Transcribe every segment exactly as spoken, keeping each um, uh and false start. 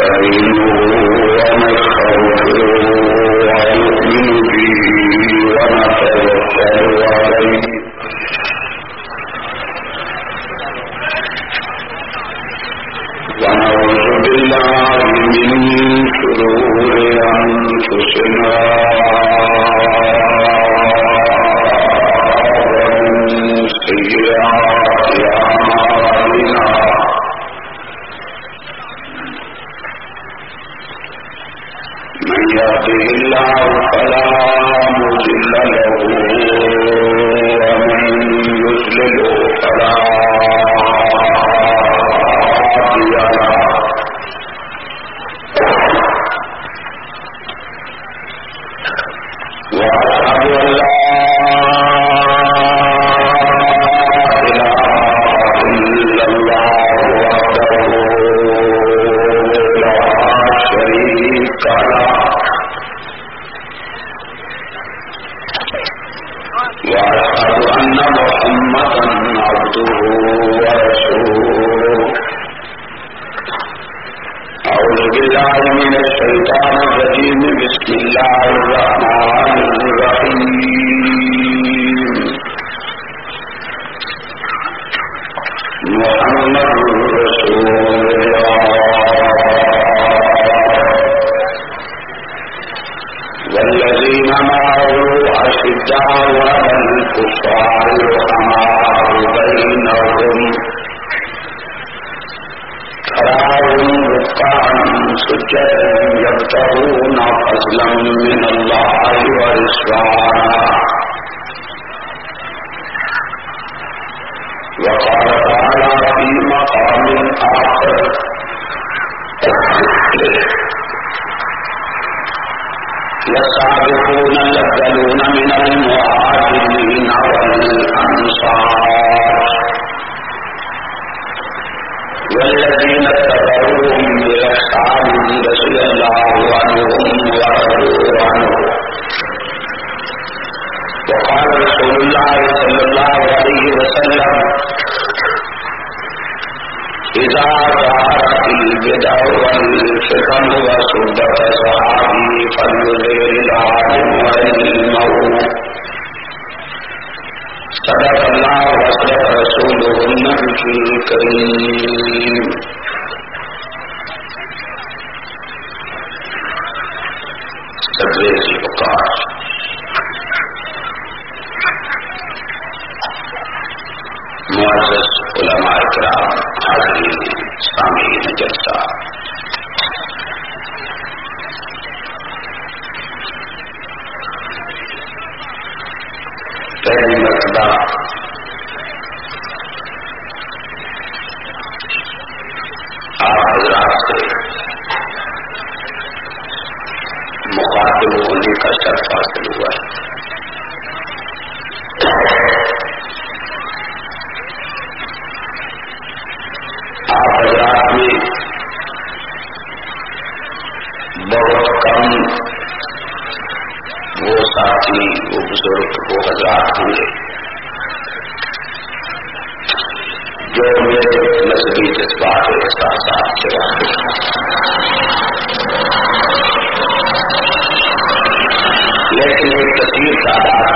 ونستعينه ونستغفره ونؤمن به ونتوكل عليه ونعوذ بالله من شرور أنفسنا ومن سيئات أعمالنا من يهده الله فلا مضل له ومن يضلل فلا هادي له وأشهد أن لا وأشهد أن محمدا عبده ورسوله أعوذ بالله من الشيطان الرجيم بسم الله الرحمن الرحيم محمد رسول الله والذين معه أشداء على الكفار رحماء بينهم تراهم ركعا سجدا يبتغون فضلا من الله ورضوانا وقال تعالى في مقام آخر والسابقون الأولون من المهاجرين والأنصار والذين اتبعوهم بإحسان رضي الله عنهم ورضوا عنه وقال رسول الله صلى الله عليه وسلم إذا ظهرت البدع والفتن وسبت صحابي فليظهر العالم علمه صدق الله وصدق رسوله النبي الكريم صدر الوقار معزز علماء کرام حاضرین سامعین جلسہ پہلی مرتبہ آپ حضرات سے مخاطب ہونے کا شرف حاصل ہوا ہے. آپ حضرات میں بہت کم وہ ساتھی وہ بزرگ وہ حضرات ہوں گے جو میرے مذہبی جذبات اور احساسات سے واقف ہیں. لیکن ایک کثیر تعداد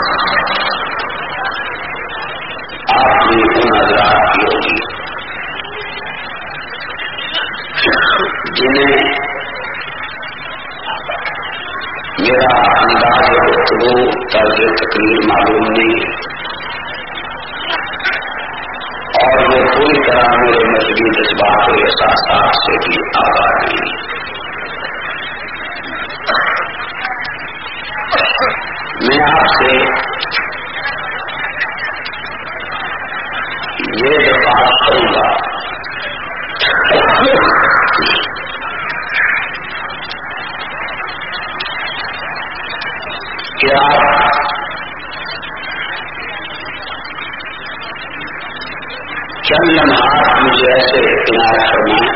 آپ نے ان حضرات کی ہوگی جنہیں میرا انداز گفتگو طرز تقریر معلوم نہیں ہے اور وہ پوری طرح میرے مذہبی جذبات اور احساسات سے بھی آگاہ نہیں ہے. میں آپ سے یہ درخواست کروں گا کہ آپ چند لمحات مجھے ایسے عنایت فرمائیں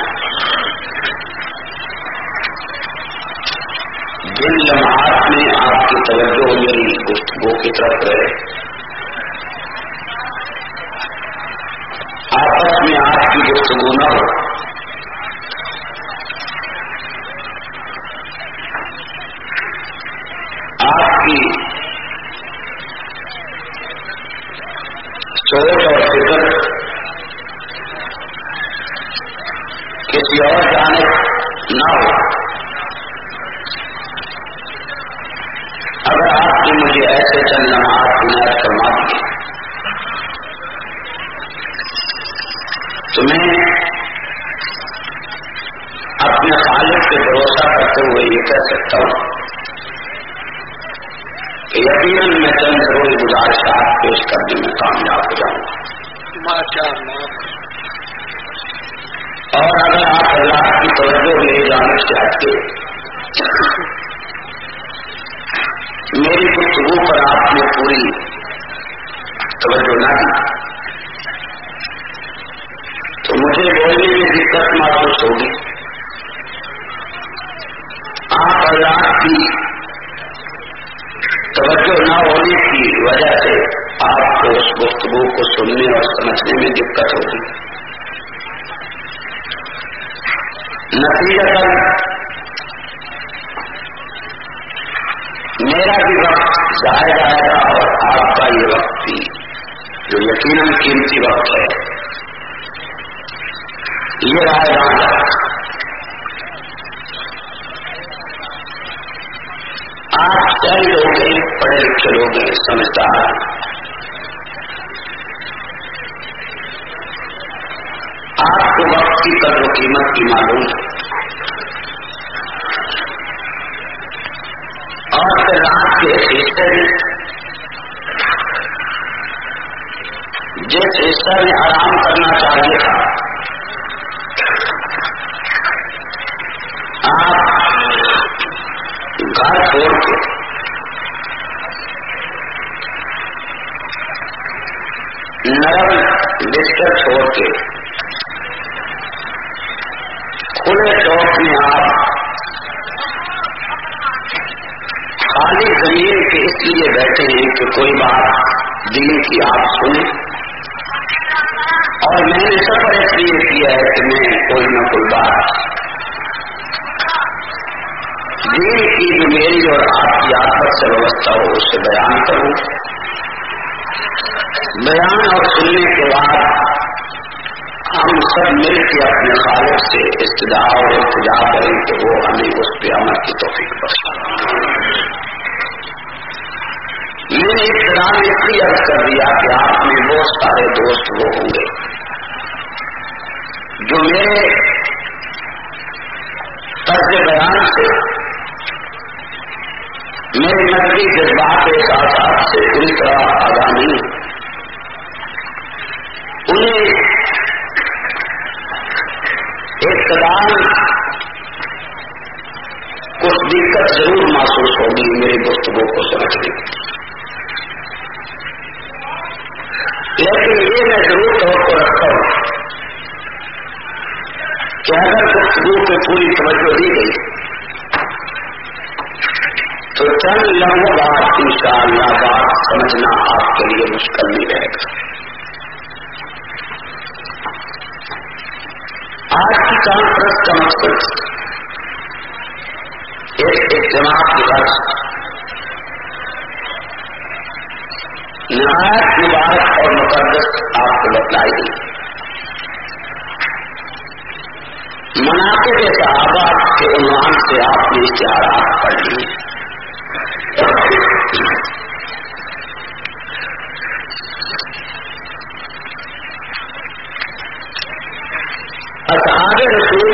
جن لمحات میں آپ کی توجہ میری گفتگو کی طرف رہے. آپس میں آپ کی گفتگو نہ ہو سوچ اور فکر کسی اور جانب نہ ہو. اگر آپ نے مجھے ایسے چند لمحات عنایت فرما دیے تو میں اپنے خالق پہ بھروسہ کرتے ہوئے یہ کہہ سکتا ہوں کہ یقیناً میں چند ضروری گزارشات پیش کرنے میں کامیاب ہو جاؤں گا. اور اگر آپ اللہ کی توجہ میری جانب سے ہٹ کے میری گفتگو پر آپ نے پوری توجہ نہ دی تو مجھے بولنے میں دقت محسوس ہوگی. آپ اللہ کی توجہ نہ ہونے کی وجہ سے آپ کو اس گفتگو کو سننے اور سمجھنے میں دقت ہوگی. نتیجتاً میرا بھی وقت ضائع جائے گا اور آپ کا یہ وقت بھی جو یقیناً قیمتی وقت ہے یہ رائے جائے گا. آپ چند لوگ ہیں, پڑھے لکھے لوگ ہیں, سمجھدار ہیں. آپ کو وقت کی قدر و قیمت کی معلوم ہے اور پھر رات کے حصے میں جس حصہ میں آرام کرنا چاہیے تھا آپ گھر چھوڑ کے نرم بستر چھوڑ کے کھلے چوک میں آپ خالی زمین کے اس لیے بیٹھے ہیں کہ کوئی بات دین کی آپ سنیں, اور میں نے سفر اس لیے کیا ہے کہ میں کوئی نہ کوئی بات دین کی جو میری اور آپ کی آپس سے وابستہ ہو اسے بیان کروں. بیان اور سننے کے بعد ہم سب مل کے اپنے خالق سے استدعا اور التجا کریں کہ وہ ہمیں اس پہ عمل کی توفیق بخشے. میں نے ابتدا میں اس لیے عرض کر دیا کہ آپ میں بہت سارے دوست وہ ہوں گے جو میرے طرز بیان سے میرے نقلی جذبات احساسات سے پوری طرح آگاہ نہیں. انہیں اقتدار کچھ دقت ضرور محسوس ہوگی میری گفتگو کو سمجھنے کی, لیکن یہ میں ضرور توقع رکھتا ہوں کہ اگر گفتگو پہ پوری توجہ دی گئی تو چند لمحوں بعد انشاءاللہ بات سمجھنا آپ کے لیے مشکل نہیں رہے گا. آج کی کانفرنس کا مقصد ایک اجتماع کی غرض نہایت مبارک اور مقدس آپ کو بتلائی گئی. مناقب صحابہ کے عنوان سے آپ نے اشتہارات پڑھ لی. اصحاب رسول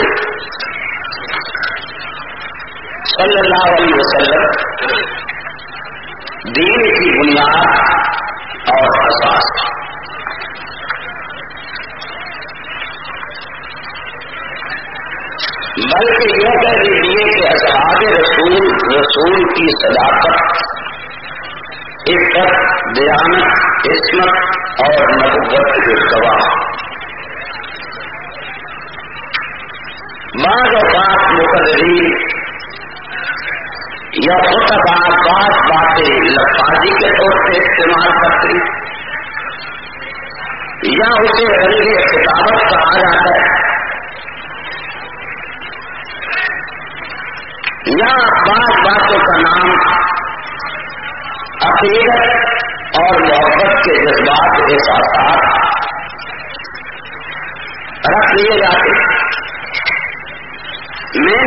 صلی اللہ علیہ وسلم دین کی بنیاد اور اساس. بلکہ یہ کہہ دیجیے کہ اصحاب رسول رسول کی صداقت, عزت, دیانت, عصمت اور نبوت کے گواہ. بعض اوقات مقررین یا خطبہ بعض باتیں لفاظی کے طور پہ استعمال کرتے یا اسے رنگ خطابت کہا جاتا ہے, یا بعض باتوں کا نام عقیدت اور محبت کے جذبات احساسات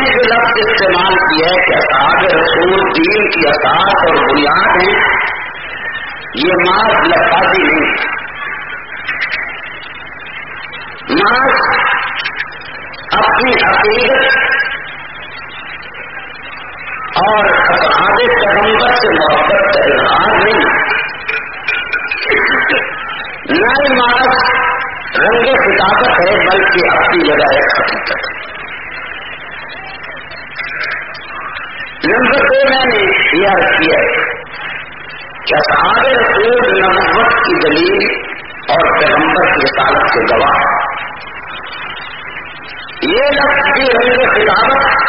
نے جو لفظ استعمال کیا ہے کہ اصحاب رسول دین کی اساس اور بنیاد ہیں، یہ محض لفاظی نہیں، محض اپنی عقیدت اور اصحاب پیغمبر سے محبت کا اظہار نہیں، نہ ہی محض رنگ خطابت ہے بلکہ اپنی جگہ ایک حقیقت ہے۔ نمبر دو میں نے یہ عرض کیا کہ اصحاب رسول نبوت کی دلیل اور پیغمبر کی رسالت کے گواہ، یہ لفظ بھی رنگ خطابت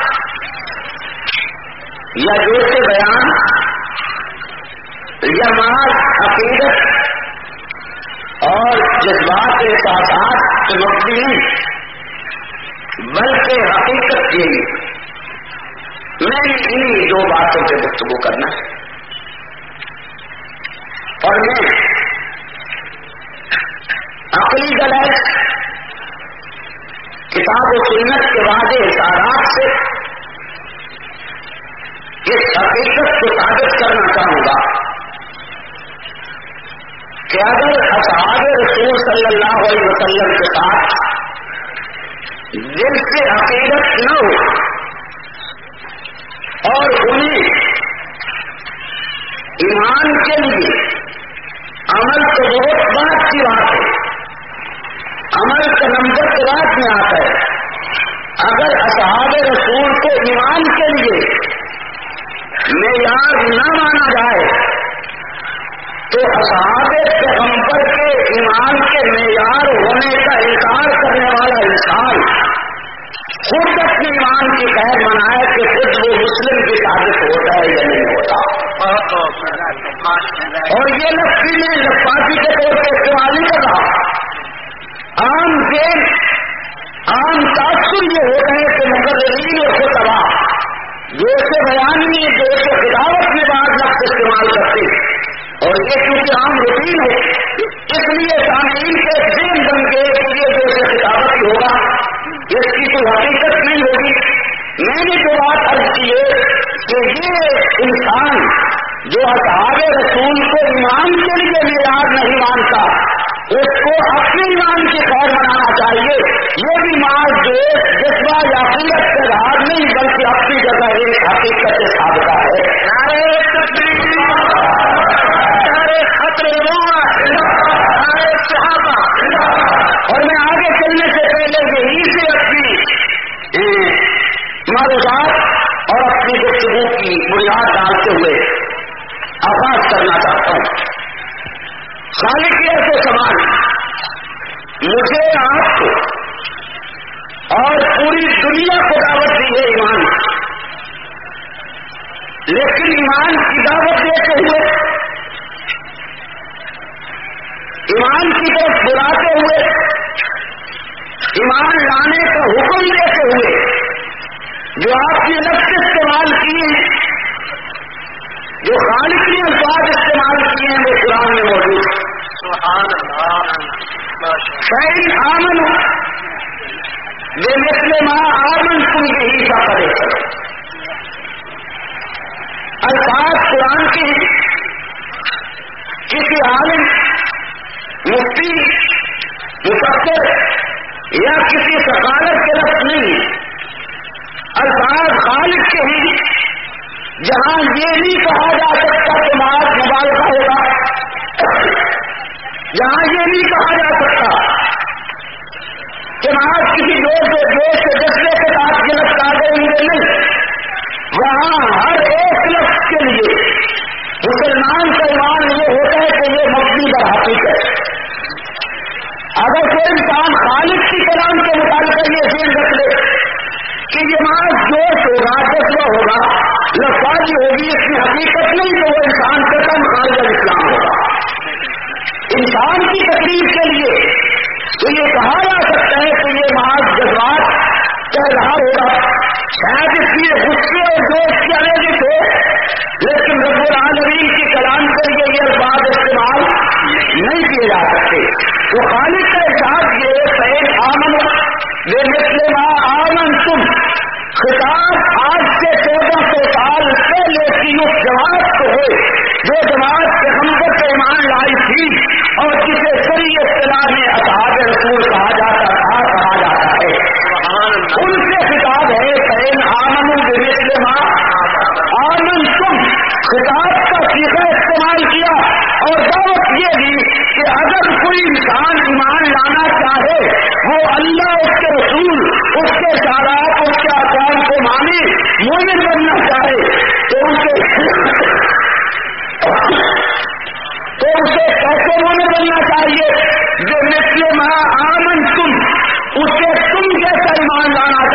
یا جوش بیان یا محض عقیدت اور جذبات احساسات سے مبنی نہیں، بلکہ حقیقت یہی۔ میں انہیں دو باتوں پہ گفتگو کرنا ہے، اور میں عقلی دلائل کتاب و سنت کے واضح اشارات سے اس حقیقت کو ثابت کرنا چاہوں گا کہ اگر اصحاب رسول صلی اللہ علیہ وسلم کے ساتھ دل سے عقیدت نہ ہو اور انہیں ایمان کے لیے عمل تو بہت بات کی بات ہے، عمل کا نمبر کے بعد میں آتا ہے، اگر اصحاب رسول کو ایمان کے لیے معیار نہ مانا جائے تو اصحاب پیغمبر کے ایمان کے معیار ہونے کا انکار کرنے والا انسان خود اپنے ایمان کی خیر منائے کہ خود وہ مسلم کی ثابت ہوتا ہے یا نہیں ہوتا۔ اور یہ لفظ میں لفاظی کے طور پہ استعمال نہیں کر رہا، عام ذہن عام تاثر یہ ہو رہے کہ مقررین اور خطباء جوش بیان میں جوش خطابت میں بعض لفظ استعمال کرتے ہیں، اور یہ کیونکہ عام روٹین ہے اس لیے سامعین کے ذہن بن گئے کہ یہ جوش خطابت ہی ہوگا، اس کی کوئی حقیقت نہیں ہوگی۔ میں نے جو بات عرض کی ہے کہ یہ انسان جو اصحاب رسول کو ایمان کے لیے معیار نہیں مانتا اس کو اپنے ایمان کی خیر منانا چاہیے، یہ بھی محض جو جذبہ یا عقیدت سے راز نہیں بلکہ اپنی جگہ ایک حقیقت سے ثابتہ ہے۔ نعرہ تکبیر، نعرہ خطر نعرہ صحابہ۔ اور میں آگے چلنے سے پہلے یہی سے اپنی معلومات اور اپنی گفتگو کی بنیاد ڈالتے ہوئے آغاز کرنا چاہتا ہوں۔ خالقیت سے سامان مجھے آپ کو اور پوری دنیا کو دعوت دی ہے ایمان، لیکن ایمان کی دعوت دیتے ہوئے، ایمان کی طرف بلاتے ہوئے، ایمان لانے کا حکم دیتے ہوئے جو آپ نے لفظ استعمال کیے ہیں، جو خالق نے الفاظ استعمال کیے ہیں وہ قرآن میں موجود ہے۔ سبحان اللہ۔ فَإِنْ آمَنُوا بِمِثْلِ مَا آمَنْتُمْ بِهِ فَقَدِ اهْتَدَوْا۔ الفاظ قرآن کے کسی عالم، مفتی، مفسر یا کسی سکالر کے لفظ نہیں، الفاظ خالق کے ہیں، جہاں یہ نہیں کہا جا سکتا کہ محض مبالغہ ہوگا، جہاں یہ نہیں کہا جا سکتا کہ محض کسی جوش و جوش سے جذبے کے ساتھ یہ لفظ آ گئے ہوں نہیں، وہاں ہر ایک لفظ کے لیے مسلمان کا ایمان یہ ہوتا ہے کہ یہ مبنی بر حقیقت ہے۔ اگر کوئی انسان خالق کی کلام کے مطابق یہ ذہن رکھ لے کہ یہ محض جوش ہوگا، جذبہ ہوگا، لفاظی ہوگی، اس کی حقیقت نہیں، تو وہ انسان کا کم خارج الاسلام ہوگا۔ انسان کی تقریر کے لیے تو یہ کہا جا سکتا ہے کہ یہ محض جذبات کا اظہار ہوگا، شاید اس لیے غصے اور جوش کی علیحدت ہو، لیکن رب العالمین کے کلام کے لیے یہ الفاظ استعمال نہیں کیے جا سکتے۔ تو خالق کا احساس یہ فَإِنْ آمَنُوا بِمِثْلِ مَا آمَنْتُمْ، خطاب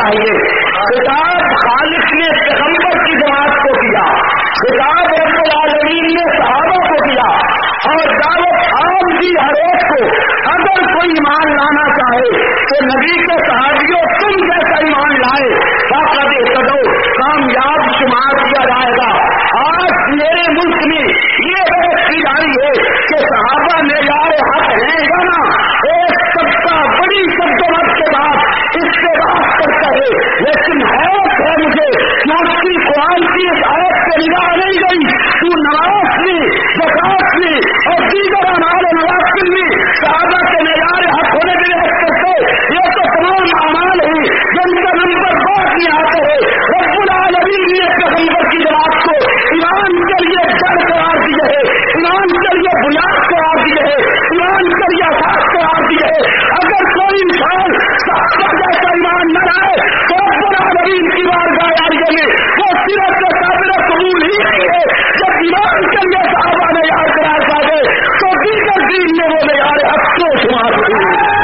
چاہیے. خطاب خالق نے پیغمبر کی جماعت کو کیا, خطاب رب العالمین نے صحابہ کو کیا, اور دعوت عام کی ہر ایک کو. اگر کوئی ایمان لانا چاہے تو نبی کے صحابیوں تم جیسا ایمان لائے, فقط اہتدوا, کامیاب شمار کیا جائے گا. آج میرے ملک میں یہ بحث کی جا رہی ہے کہ صحابہ معیار حق ہیں یا نہ. ایک طبقہ بڑی شدت کے بعد اس سے بات کرتا ہے, لیکن حیرت ہے مجھے کہ اس کی قرآن کی اس آیت پہ نگاہ نہیں گئی. تو نماز میں, زکات میں اور دیگر اعمال و نوافل میں صحابہ کے معیار حق ہونے کی بحث کرتے. یہ تو تمام اعمال ہیں جن کا نمبر بہت نہیں آتے ہیں. رب العالمین نے پیغمبر کی جماعت کو ایمان کے لیے جڑ قرار دیے ہے, ایمان کے لیے بنیاد قرار دیے ہے, ایمان کے لیے اساس قرار دیے ہے. اگر کوئی انسان صحابہ جیسا ایمان نہ لائے تو رب العالمین کی بارگاہ عالیہ میں وہ صرف کے قابل قبول ہی نہیں ہے. جب ایمان کے لیے صحابہ نے یاد قرار پا گئے تو دیگر دین میں وہ معیار حق کو شمار ہوئی.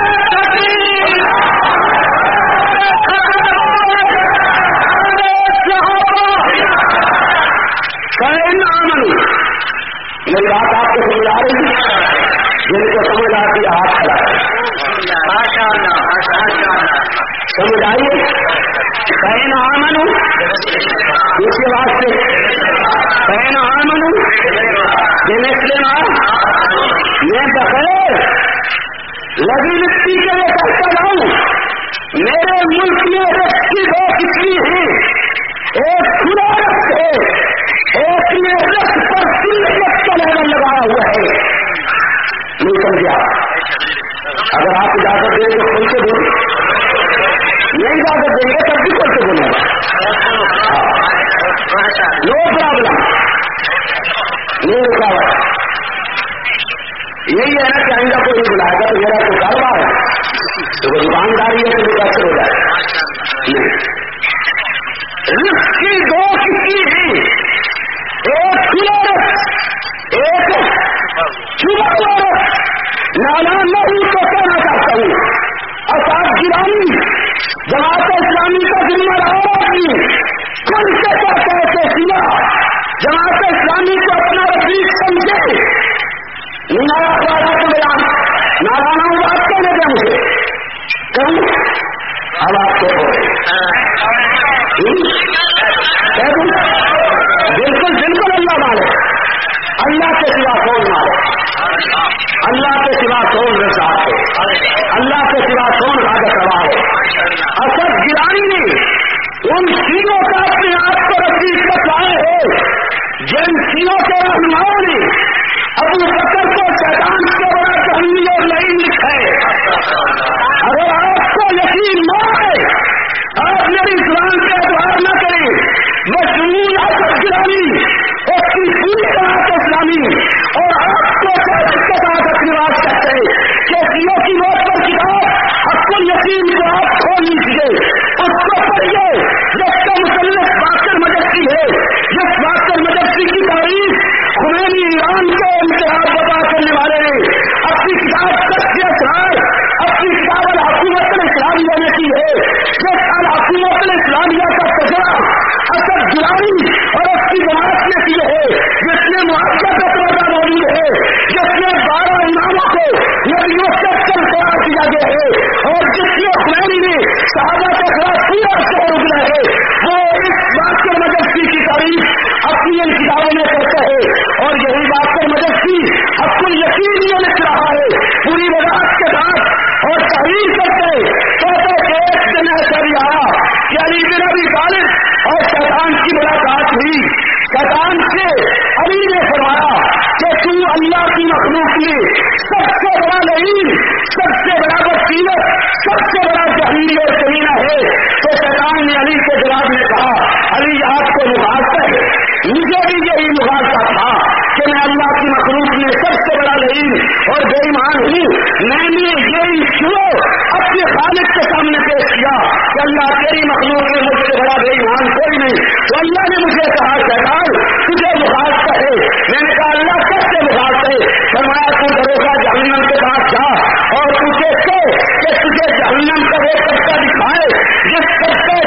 میری بات آپ کو سمجھ آ رہی ہے؟ جن کو سمجھ آتی ہے ہاتھ کھڑا سمجھ آئیے. فَإِنْ آمَنُوا اس کے واسطے فَإِنْ آمَنُوا بِمِثْلِ مَا میں بخیر لگی مٹی کے لیے کہتا جاؤں. میرے ملک میں رقص کی دو قسمیں ہیں, ایک کھلا رقص ہے, ایک میں رقص پر سنت کا لیبل لگایا ہوا ہے. نہیں سمجھا؟ اگر آپ اجازت دیں تو کھل کے بولیں, نہیں اجازت دیں گے تب بھی کھل کے بولیں گا, نو پرابلم, نو رکاوٹ. یہی ہے نا کہ آئندہ کوئی نہیں بلائے گا تو میرا تو کاروبار ہے, تو وہ دکانداری ہے تو متاثر ہو جائے. رزق کی دو قسمیں ہیں, ایک کھلا رقص, ایک چھپا ہوا رقص. نانا نہیں تو کہنا چاہتا ہوں, اساس گرانی جماعت اسلامی کا ذمہ دار آدمی کل سے کہتا ہے کہ سنا جماعت اسلامی کو اپنا رفیق سمجھے. نانا والا تو بیان نارانا بات کہنے دیں مجھے کم اب آپ کو بالکل بالکل اللہ مالے, اللہ کے سوا کون مالے, اللہ کے سوا کون رسا ہے, اللہ کے سوا کون حاجت روا ہے. اسد گرانی نے ان چیزوں کا اپنے آپ کو رفیق بتائے ہے جن چیزوں کے رہنماؤں نے ابو بکر کو شیطان کے بڑا جہنمی اور لعین لکھا ہے. اگر آپ کو یقین نہ ہے, آپ میری زبان پہ اعتبار نہ کریں. مشمول اسد گرانی اس کی پوری جماعت اسلامی اور آپ کو کے ساتھ اپنی بات کرتے ہیں کہ سیوں کی موت پر کتاب حق الیقین کو آپ کھول لیجیے, اس کو پڑھیے جس کا مصنف باقر مجسی ہے. جس باقر مجسی کی تاریخ خمینی ایران کے انتہا بتا کرنے والے نے اپنی کتاب سچ اسرار اپنی کتاب الحکومت الاسلامیہ نے کی ہے. جس الحکومت الاسلامیہ کا تجربہ اسد گرانی اور اس کی جماعت نے کی ہے, جس نے معاوضہ کا تجربہ موجود ہے, جس میں بارہ اماموں کو نبیوں سے کل قرار دیا گیا ہے اور جس میں خمینی نے صحابہ کے خلاف پورا شہر اگلا ہے, وہ اس بات کے مجلسی کی تعریف اپنی ان کتابوں میں کرتا ہے. اور یہی بات پر مجلسی حق الیقین یہ لکھ رہا ہے پوری وضاحت کے ساتھ اور تحریر کرتے کہتے کہ ایک دن ایسا بھی آیا کہ علی بن ابی طالب اور شیطان کی ملاقات ہوئی. شیطان سے علی نے فرمایا کہ تو اللہ کی مخلوق میں سب سے بڑا لعین, سب سے بڑا بصیرت, سب سے بڑا جہنمی اور کمینہ ہے. تو شیطان نے علی کے جواب میں کہا, علی آپ کو مخالفت ہے, مجھے بھی یہی مخالفت تھا کہ میں اللہ کی مخلوق میں سب سے بڑا لعین اور بے ایمان ہوں. میں نے یہی شروع اپنے خالق کے سامنے پیش کیا کہ اللہ تیری مخلوق میں مجھ سے بڑا بے ایمان کوئی نہیں. تو اللہ نے مجھے کہا شیطان تجھے مخالفت ہے. میں نے کہا اللہ کیسے مخالفت ہے؟ فرمایا تو دروگا جہنم کے پاس جا اور تجھے کہ تجھے جہنم کا وہ طبقہ دکھائے جس طبقہ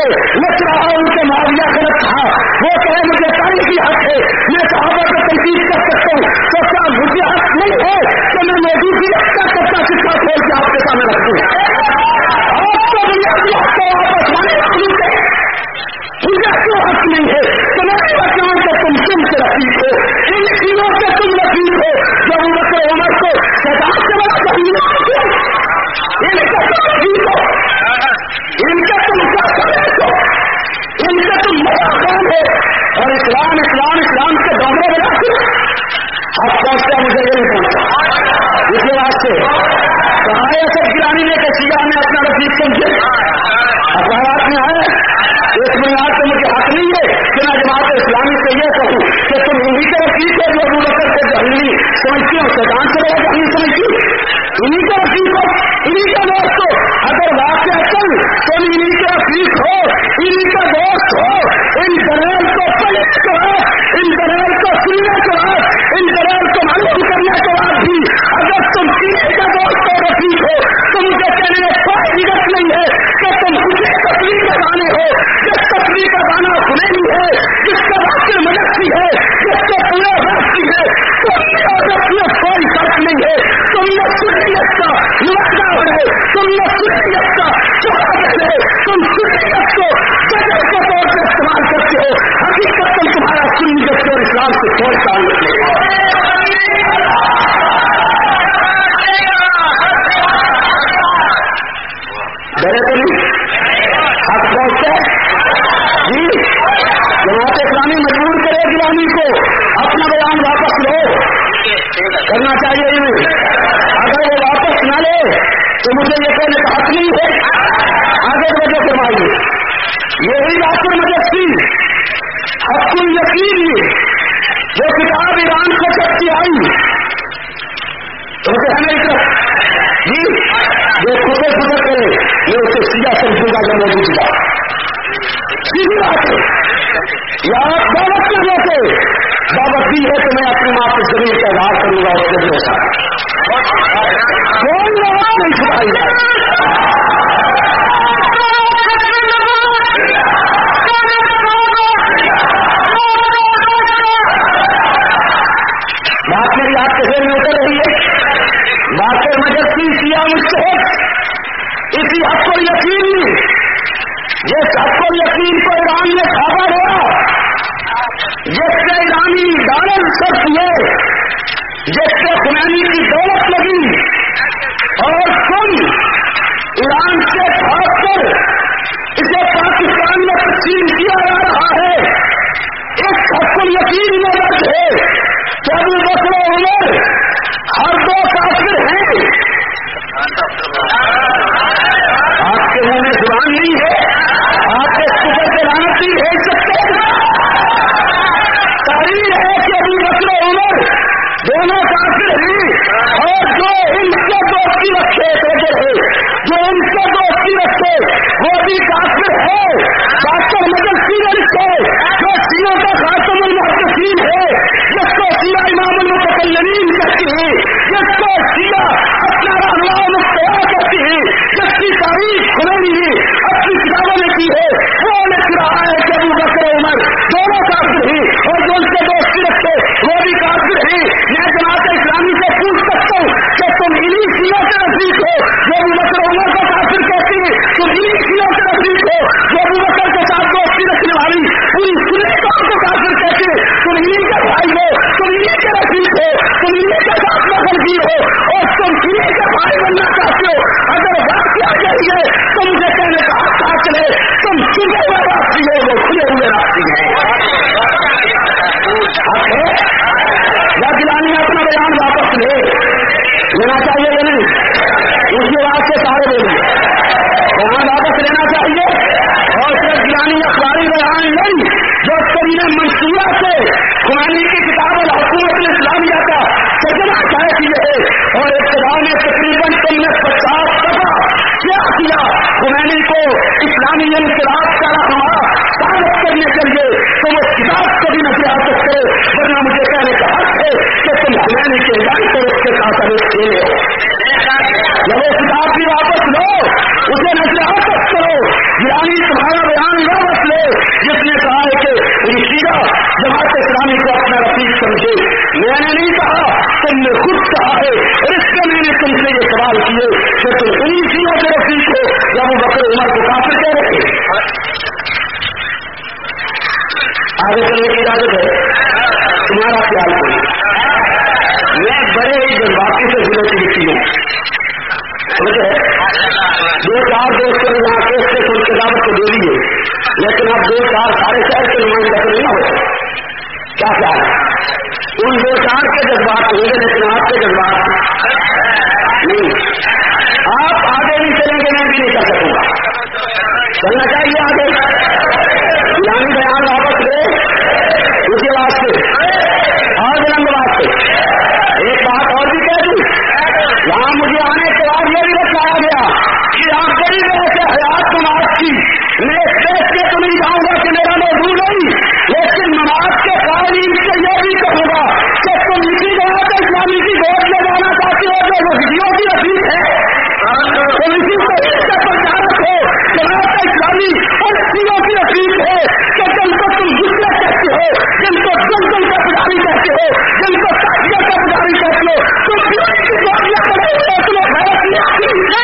نچ رہا ہوں کہ معاویہ غلط تھا، وہ کہے مجھے تعلیم کی حق ہے، میں صحابہ کو تنقید کر سکتا ہوں، تو کیا مجھے حق نہیں ہے کہ میں موجود کی اچھا کچا سکا کھول کے آپ کے سامنے رکھ دوں؟ آپ کو بنیادی حق کو واپس لانے والی ہے، مجھے کیوں حق نہیں ہے کہ میں بچوں کہ تم تم سے رفیق ہو، ان چیزوں سے تم رفیق ہو جو ابو بکر عمر کو شیطان سے بڑا چاہیے، ان کا تم رفیق ہو، ان کا تم کیا کرے ہو، ان کا تم مقام ہو، اور اسلام اسلام اسلام کے ڈونگے بنا کے حق پہنچتا مجھے یہ نہیں پہنچتا، اس کے واسطے کہا ہے سب گرانی نے کہ شیعہ نے اپنا رفیق سمجھے، اخبارات میں آئے اس بنیاد پہ مجھے حق نہیں ہے کہ میں جماعت اسلامی سے یہ کہوں کہ تم انہیں کے رفیق ہو جو ابو بکر کو جہنمی سمجھتی ہو، شیطان سے بڑا جہنمی سمجھتی، انہیں کے رفیق ہو، انہیں کا دوست ہو، اگر واقع چل تم انہیں کے رفیق ہو، انہیں کا دوست ہو، ان دلیل کو پڑھنے کے بعد، ان دلیل کو سننے کے بعد، ان دلیل کو معلوم کرنے کے بعد بھی اگر تم انہیں کا دوست اور رفیق ہو تو مجھے کہنے میں کوئی حرکت نہیں ہے کہ تم مجھے تصویر کا گانے ہو، جس تصویر کا گانا خمینی ہے، جس کا واقع مدرسی ہے، جس کے پورے راستی ہے، تم اور میں کوئی فرق نہیں ہے، تم نے سنیت کا نمائندہ ہے، تم نے سنیت کا چوہدر ہے، تم سنیت کو جگہ کے طور پر استعمال کرتے ہو، حقیقت تم تمہارا سنیت اور اسلام سے کوئی تعلق نہیں ہے۔ ڈرے تو نہیں حق پہنچتا جی، جماعت اسلامی مجبور کرے گرانی کو اپنا بیان واپس لو، کرنا چاہیے نہیں، اگر وہ واپس نہ لے تو مجھے یہ کہنے کا حق نہیں ہے، آگے وجہ فرمائیے، یہی ڈاکٹر مجسٹی حق الیقین جو کتاب ایران سے چپتی آئی تو مجھے ہے نا اس طرح جی جو خطے خطے کرے میں اسے سیدھا سمجھوں گا جب موجود گا، سیدھی بات ہے، یا آپ دعوت کرنے سے دعوت دی ہے تو میں اپنی ماں کے ضرور کا اظہار کروں گا، اس کے دل ساتھ کوئی بات نہیں چھپائی جائے۔ بات میری آپ کے ذہن میں اتر رہی ہے، ڈاکٹر مجسٹی سیاہ مستحق اسی حق کو یقین جس حق کو یقین کو ایران نے کھاوا ہوا، جس سے ایرانی ڈالر سخت ہوئے، جس سے خمینی کی دولت لگی، اور تم ایران سے بھاگ کر اسے پاکستان میں تقسیم کیا جا رہا ہے، اس حق کو یقین میں درج ہے کہ ابو بکر عمر ہر دو کافر ہیں، آپ کے منہ میں زبان نہیں ہے، آپ کے صبح سے لعنت نہیں بھیج سکتے، تحریر ہے کہ ابو بکر عمر دونوں کافر ہیں، اور جو ان سے دوستی رکھے توجہ ہے، جو ان سے دوستی رکھے وہ بھی کافر ہے، ڈاکٹر مجسٹی نے لکھے جو سیوں کا خاتم المحدثین ہے، جس کو سیاہ امام المتکلمین کہتی ہے، جس کو سیاہ اپنا رہنما مختار کہتی ہے، جس کی تاریخ خمینی اپنی کتابوں میں کی ہے، وہ لکھ رہا ہے کہ ابو بکر عمر دونوں کافر ہیں، اور جو ان سے دوستی رکھے وہ بھی کافر ہیں۔ میں جماعت اسلامی سے پوچھ سکتا ہوں کہ تم انہیں سیوں سے رفیق ہو جو ابو بکر عمر کو کافر کہتی ہے، تم انہیں سیوں سے رفیق ہو جو ابو بکر کے ساتھ دوستی رکھنے والی پوری سنی قوم کو کافر کہتی ہے، تم انہیں کے بھائی ہو، تم انہیں کے رفیق ہو، تم انہیں کے ساتھ نفرگیر ہو، اور تم انہیں کے بھائی بننا چاہتے ہو، اگر بات کیا جائے گی تو مجھے کہنے کا حق حاصل ہے، تم چھپے ہوئے راستی ہو، وہ کھلے ہوئے راستی ہیں، حق ہے یا گیلانی اپنا بیان واپس لے لینا چاہیے یا نہیں، اس کے بعد سے سارے بولیں بیان واپس لینا چاہیے، اور صرف گیلانی اخباری بیان نہیں جو کریم منصورہ سے خمینی کی کتاب الحکومت الاسلامیہ کا ترجمہ شائع کیے ہے، اور ابتدا میں تقریباً تم نے پچاس دفعہ کیا کیا خمینی کو اسلامی انقلاب کا رہنما ثابت کرنے کے لیے، تم اس کتاب کو بھی نصیحت کرو، ورنہ مجھے کہنے کا حق ہے کہ تم خمینی کے جان کر اس کے ساتھ ابھی کھیلے ہو، جب وہ کتاب بھی واپس لو اسے نصیحت کرو، یعنی تمہارا بیان آگے چلنے کی اجازت ہے؟ تمہارا خیال کوئی؟ میں بڑے ہی جذباتی سے ضلع کی لکھی ہوں، سمجھے؟ دو چار دوستوں نے یہاں کیس سے ان کی دعوت کو دے دیے، لیکن اب دو چار سارے شہر کے نمائندہ تو نہیں ہو سکتے، کیا خیال ہے؟ ان دو چار کے جذبات ہوں گے لیکن آپ کے جذبات نہیں. آپ آگے نہیں چلیں گے، میں بھی نہیں کر سکوں گا. چلنا چاہیے آگے، یعنی بیان واپس لے اس کے واسطے اور جنگ واسطے. ایک بات اور بھی کہہ دوں، یہاں مجھے آنے کے بعد یہ بھی بتایا گیا کہ آپ بڑی طرح سے حیات نماز کی. میں اس دیش کے تو نہیں جاؤں گا کہ میرا موضوع نہیں، لیکن نماز کے قائمین سے یہ بھی کہوں گا کہ تم اسی جماعت اسلامی کی گود میں جانا چاہتے ہو جو وزیوں کی رسید ہے، تم اسی طریقے سے پرچارک ہو. جماعت اسلامی اور سیوں کی رسید ہے کہ جن کو تم غصے کہتے ہو، جن کو جن جن کا پجاری کہتے ہو، جن کو ساتھیوں کا پجاری کہتے ہو، تم کیوں کی گولیاں کرے ہو؟ تمہیں غیرت نہیں آتی؟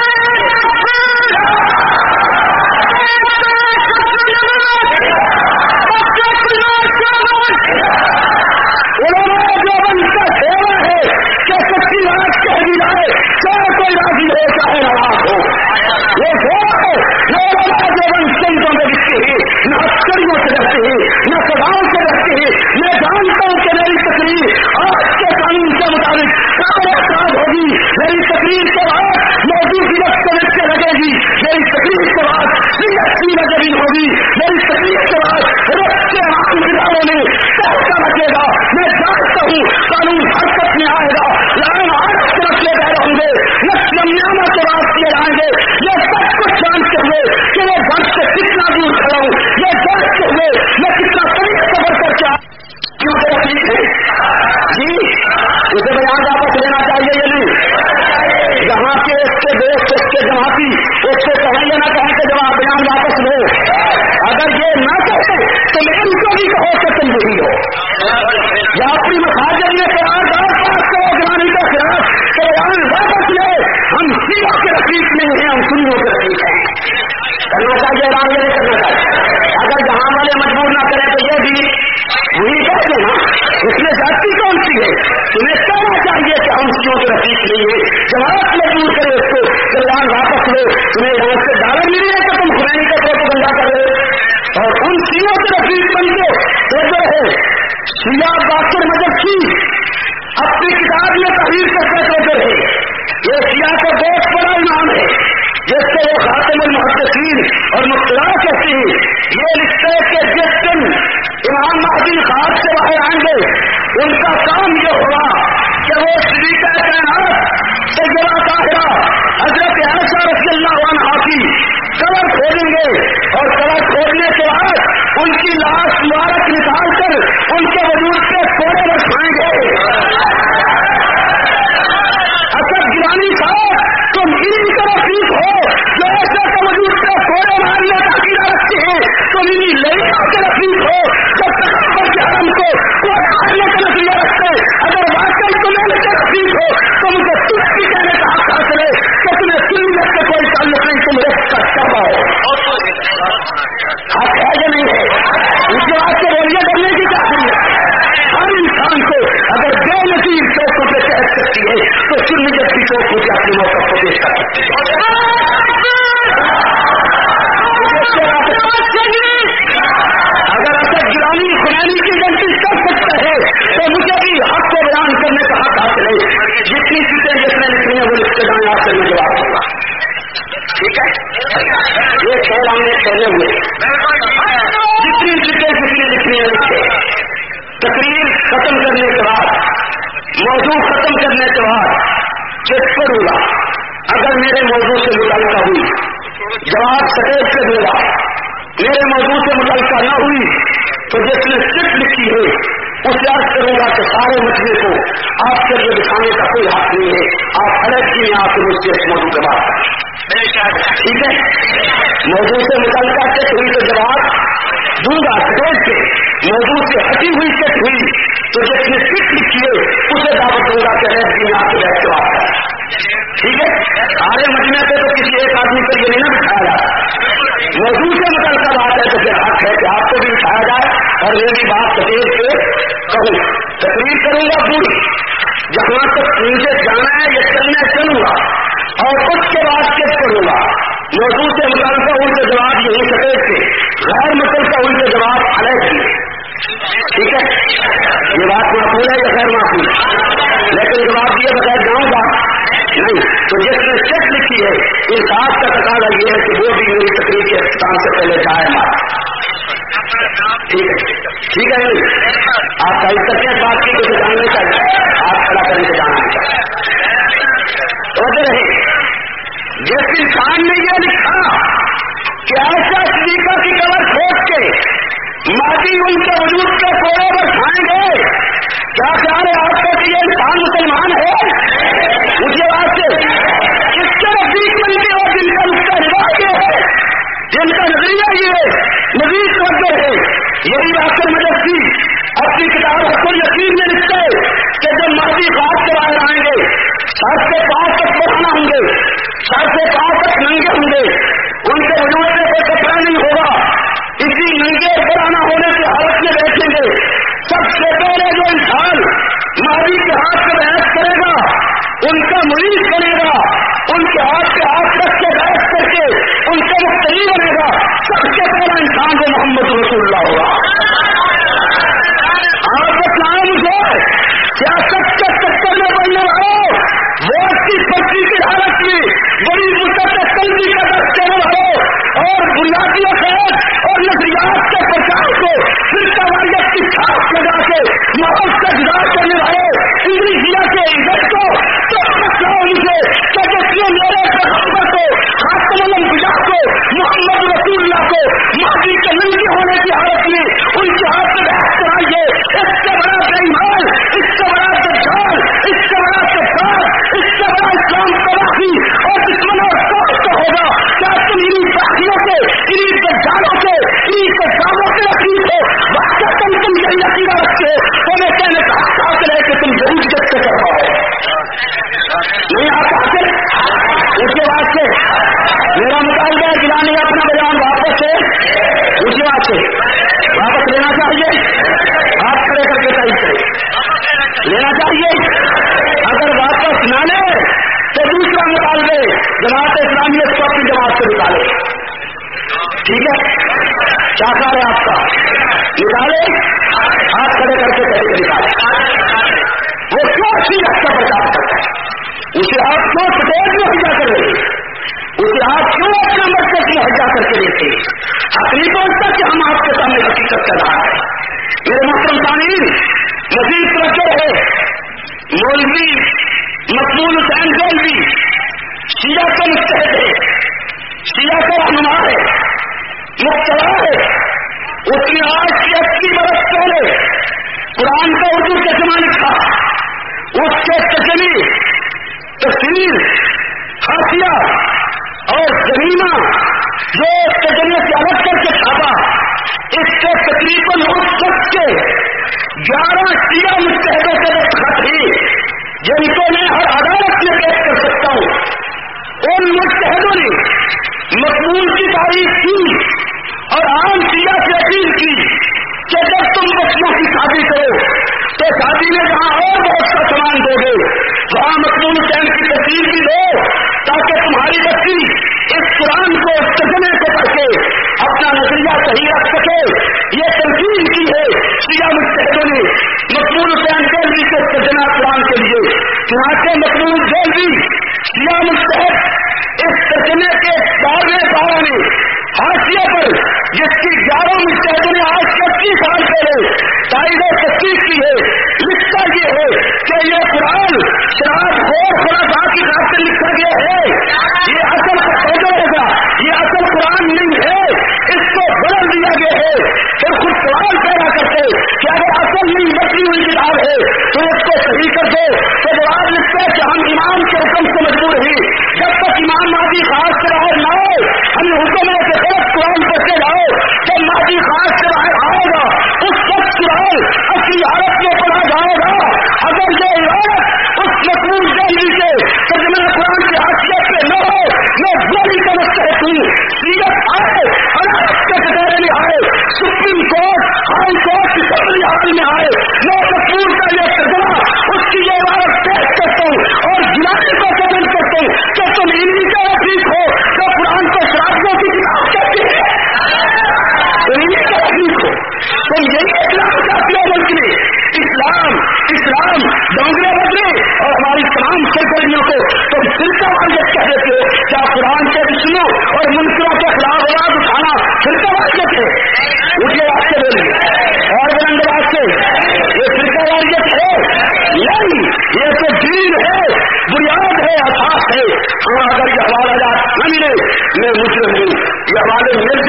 انہوں نے جو ان کا سیوا ہے کہ سچی بات کہہ دی جائے، چاہے کوئی راضی ہو چاہے ناراض ہو. یہ سیوا ہے جو ان سنتوں میں لکھتے ہیں، نہ عسکریوں سے ڈرتے ہیں، نہ سباؤں سے ڈرتے ہیں. میں جانتا ہوں کہ میری تقریر آج کے قانون کے مطابق قابل اعتراض ہوگی. میری تقریر کے بعد موضوع کی رقص سے لگے گی. میری تقریر کے بعد سیاسی نظری ہوگی. میری تقریر کے بعد رقص کے عام اداروں میں پیسہ بچے گا. میں جانتا ہوں قانون حرکت میں آئے گا، لائن آرٹ کے رکھے گئے رہیں گے، نسلمیانہ کے راستے آئیں گے. یہ سب کچھ جانتے ہوئے کہ وہ گھر سے کتنا دور کھڑا ہوں، یہ جانتے ہوئے میں کتنا طویل سفر کر کے کیوں کہ ٹھیک ہے جی اسے بیان واپس لینا چاہیے یا نہیں؟ جہاں کے اس کے دوست اس کے جماعتی اس سے کہیں یا نہ کہیں کہ جواب بیان واپس لو. اگر یہ نہ کہیں تو میں ان کو بھی کہو کہ تم وہی ہو، یا اپنی مساجد میں قرار دار پاس کرو جوانی کا خلاف کہ بیان واپس لے. ہم سیاح کے رفیق نہیں ہیں، ہم سنیوں کے رفیق ہیں. کرنا چاہیے اعلان یہ نہیں کرنا چاہیے. اگر جہاں والے مجبور نہ کریں تو یہ بھی وہی کہہ دیں نا، اس میں ذاتی کون سی ہے؟ تمہیں کہنا چاہیے کہ ہم سیوں کے رفیق نہیں ہیں. جماعت مجبور کرے اس کو کہ بیان واپس لو. تمہیں یہاں سے ڈالر ملی ہے کہ تم خمینی کا طور کو گندا کر رہے ہو اور ان سیوں کے رفیق بن کے دیتے رہے. سیاہ باقر مدد کی اپنی کتاب میں تحریر کرتے دیتے رہے. یہ سیاہ کا بہت بڑا نام ہے جس کو وہ خاتم المحدثین اور مخترع کہتے ہیں. یہ لکھتے ہیں کہ جس دن امام مہدی خواب سے باہر آئیں گے ان کا کام یہ ہوگا کہ وہ صدیقہ کائنات سیدہ طاہرہ حضرت عائشہ رضی اللہ عنہا کی قبر کھولیں گے اور قبر کھولنے کے بعد ان کی لاش مبارک نکال کر ان کے وجود پہ کوڑے رکھائیں گے. اسد گیلانی صاحب تم انہیں کا رفیق ہو جو ایسے کا وجود پہ کوڑے مارنے کا عقیدہ رکھتے ہیں. تم انہیں لڑکوں کے رفیق ہو جو پیغمبر کے حرم کو کوڑے مارنے کا نظریہ رکھتے. اگر واقعی تم ان کے رفیق ہو تو مجھے تمہیں بھی کہنے کا حق حاصل ہے کہ تمہیں سنیت سے کوئی تعلق نہیں، تم رکھ کا کروا ہو. حق ہے یا نہیں ہے؟ اس کے بعد سے بولیے کرنے کی کیا ہے؟ ہر انسان کو اگر بے نظیر چوکوں پہ کہہ سکتی ہے تو سنیت کی چوکوں سے اپنے موقع کو پیش کر سکتی ہے. اگر اسد گیلانی خمینی کی غلطی کر سکتا ہے تو مجھے بھی حق کو بیان کرنے کا حق حاصل ہے. جتنی چیزیں جس نے لکھنی ہے وہ لکھ کے جانے آپ سے میں جواب دوں گا. ٹھیک ہے، یہ کھیل ہم نے کھیلے ہوئے جتنی چیزیں جس نے لکھنی ہے لکھے. تقریر ختم کرنے کے بعد موضوع ختم کرنے کے بعد چیک کروں گا. اگر میرے موضوع سے متعلقہ ہوئی جواب سٹیج سے دوں گا. میرے موضوع سے متعلقہ نہ ہوئی تو جس نے صرف لکھی ہے اسے عرض کروں گا کہ سارے مجمے کو آپ کے لیے دکھانے کا کوئی حق نہیں ہے. آپ الگ کی میں آپ مجھ سے اس موضوع کے بات کریں. ٹھیک ہے، موضوع سے متعلقہ چیک ہوئی تو جواب دوں گا سٹیج سے. موضوع سے ہٹی ہوئی چیک ہوئی تو جس نے صرف لکھی ہے اسے دعوت دوں گا کہ الگ کی میں آپ کے بیٹھ کے بات کریں. ٹھیک ہے، سارے مجمے پہ تو کسی ایک آدمی پر یہ نہیں نہ بٹھایا جاتا. موضوع سے متعلقہ بات ہے تو پھر حق ہے کہ آپ کو بھی اٹھایا جائے اور میری بات سفید کے کہوں تقریر کروں گا پوری جہاں تک مجھے جانا ہے یہ چلنا چلوں گا اور اس کے بعد چیک کروں گا موضوع سے متعلقہ ان کے جواب یہی سفید تھے غیر متعلقہ ان کے جواب الگ تھے ٹھیک ہے یہ بات معقول ہے یا غیر معقول لیکن جواب دیے بغیر جاؤں گا نہیں تو جس نے چیک لکھی ہے انصاف کا تقاضا یہ ہے کہ وہ بھی میری تقریر کے اختتام سے پہلے جائے مار ٹھیک ہے ٹھیک ہے نہیں آپ تعریف کرتے ہیں بات کی تو جاننا چاہیے آپ کھڑا کرنے سے جاننا چاہیے ہوتے رہے جس انسان نے یہ لکھا کہ ایسا سلیقہ کی کور کھوٹ کے مادی ان کے وجود کے کوڑے پر کھائیں گے کیا خیال ہے آپ کا کہ یہ انسان مسلمان ہے مجھے بات سے اس کے نزدیک بنتے اور جن کا اس کا رواج یہ ہے جن کا نظریہ یہ ہے مزید توجہ ہے یہی واقع مدد کی اپنی کتاب حق یقین میں لکھتے کہ جب مادی بات کے باہر آئیں گے سر سے پاؤں تک بڑھانا ہوں گے سر سے پاؤں تک ننگے ہوں گے ان کے وجود میں کوئی کپڑا نہیں ہوگا اسی ننگے بڑھانا ہونے کی حالت میں بیٹھیں گے سب سے پہلے جو انسان مادی کے ہاتھ سے بحث کرے گا ان کا مریض بنے گا ان کے ہاتھ کے ہاتھ رکھ کے بحث کر کے ان کا مختلف بنے گا سب سے پہلا انسان وہ محمد رسول اللہ ہوگا آپ بتائیں مجھے سیاست کے چکر میں بننے والوں ووٹ کی پرچی کی حالت میں بڑی مدت تنظیم کا درد دینے والوں اور بنیادی اخلاق اور نظریات کے پرچار کو فرقہ واریت کی چھاپ لگا کے ماحول سے جدا کرنے والے انگریزیا کے عزت کو تو بتاؤ مجھے کہ جس نے میرے پیغمبر کو خاتم الانبیاء کو محمد رسول اللہ کو ماضی کے ننگے ہونے کی حالت میں ان کے ہاتھ میں بحث کرائیے اس سے بڑا بے ایمان اس سے بڑا دجال اس سے بڑا کفار اس سے بڑا اسلام تباہی اور دشمن اور دوست ہوگا کیا تم انہیں باغیوں سے انہیں دجالوں سے انہیں کفاروں سے یقین ہو واقعہ تم تم یہی یقین رکھتے ہو تو میں کہنے کا حق حاصل ہے کہ تم ضرور جب سے کر پاؤ نہیں آپ حاصل اسی بات سے میرا مطالبہ ہے گرانے کا اپنا بیان واپس ہے اسی بات سے واپس لینا چاہیے آپ کھڑے کر کے صحیح کریں لینا چاہیے اگر واپس نہ لے تو دوسرا مطالبے جماعت اسلامیہ کو اپنی جماعت سے نکالے ٹھیک ہے کیا کار ہے آپ کا نکالے آپ کھڑے کر کے کہتے نکالے وہ کیوں اچھی رقص کا پرچار کرتا ہے اسے آپ کیوں سٹیج میں ہجا کر رہے اسے آپ کیوں اپنا مرکز میں ہجا کر کے دیتے حق نہیں پہنچتا کہ ہم آپ کے سامنے حقیقت کر رہا ہے میرے محترم سامعین مزید توجہ ہے مولوی مقبول حسین گولوی شیعہ کا مستحد ہے شیعہ کا رہنما ہے مبتلا ہے اس نے آج کی اسی برس پہلے قرآن کا اردو ترجمہ لکھا اس کے ترجمے تفسیر خاصیہ اور زمینہ جو ترجمے سے الگ کر کے چھاپا اس کے تقریباً اس وقت کے گیارہ شیعہ متحدوں سے دستخط تھی جن کو میں ہر عدالت میں پیش کر سکتا ہوں ان متحدوں نے مقبول کی تعریف کی اور عام شیعہ سے اپیل کی کہ جب تم بچوں کی شادی کرو تو شادی میں جہاں اور بہت سا سامان دو گے وہاں مقبول حسین کی تصویر بھی دو تاکہ تمہاری بچی اس قرآن کو اس ترجمے کو پڑھ کے اپنا نظریہ صحیح رکھ سکے یہ تنظیم کی ہے شیعہ متحدوں نے مقبول حسین گولوی کے ترجمہ قرآن کے لیے چنانچہ مقبول گولوی شیعہ متحد اس ترجمے کے بارہویں پارہ میں حاشیے پر جس کی گیارہ متحدوں نے آج پچیس سال پہلے تائید و تصدیق کی ہے لکھتا یہ ہے کہ یہ قرآن شراب خور خرافا کی بات سے لکھا گیا ہے یہ اصل ہوگا یہ اصل قرآن نہیں ہے اس کو بدل دیا گیا ہے پھر خود سوال پیدا کرتے کہ اگر اصل نہیں بچی ہوئی کتاب ہے تو اس کو صحیح کر دو تو جواب لکھتے کہ ہم امام کے حکم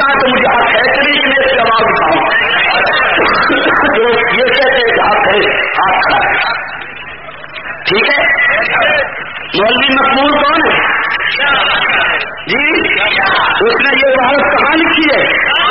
बोलना है तो मुझे हाथ है कि नहीं कि मैं इसके आवाज उठाऊं। जो ये कहते हैं हाथ है, हाथ खड़ा है, ठीक है। मौलवी मकबूल कौन है जी? उसने ये इबारत कहाँ लिखी है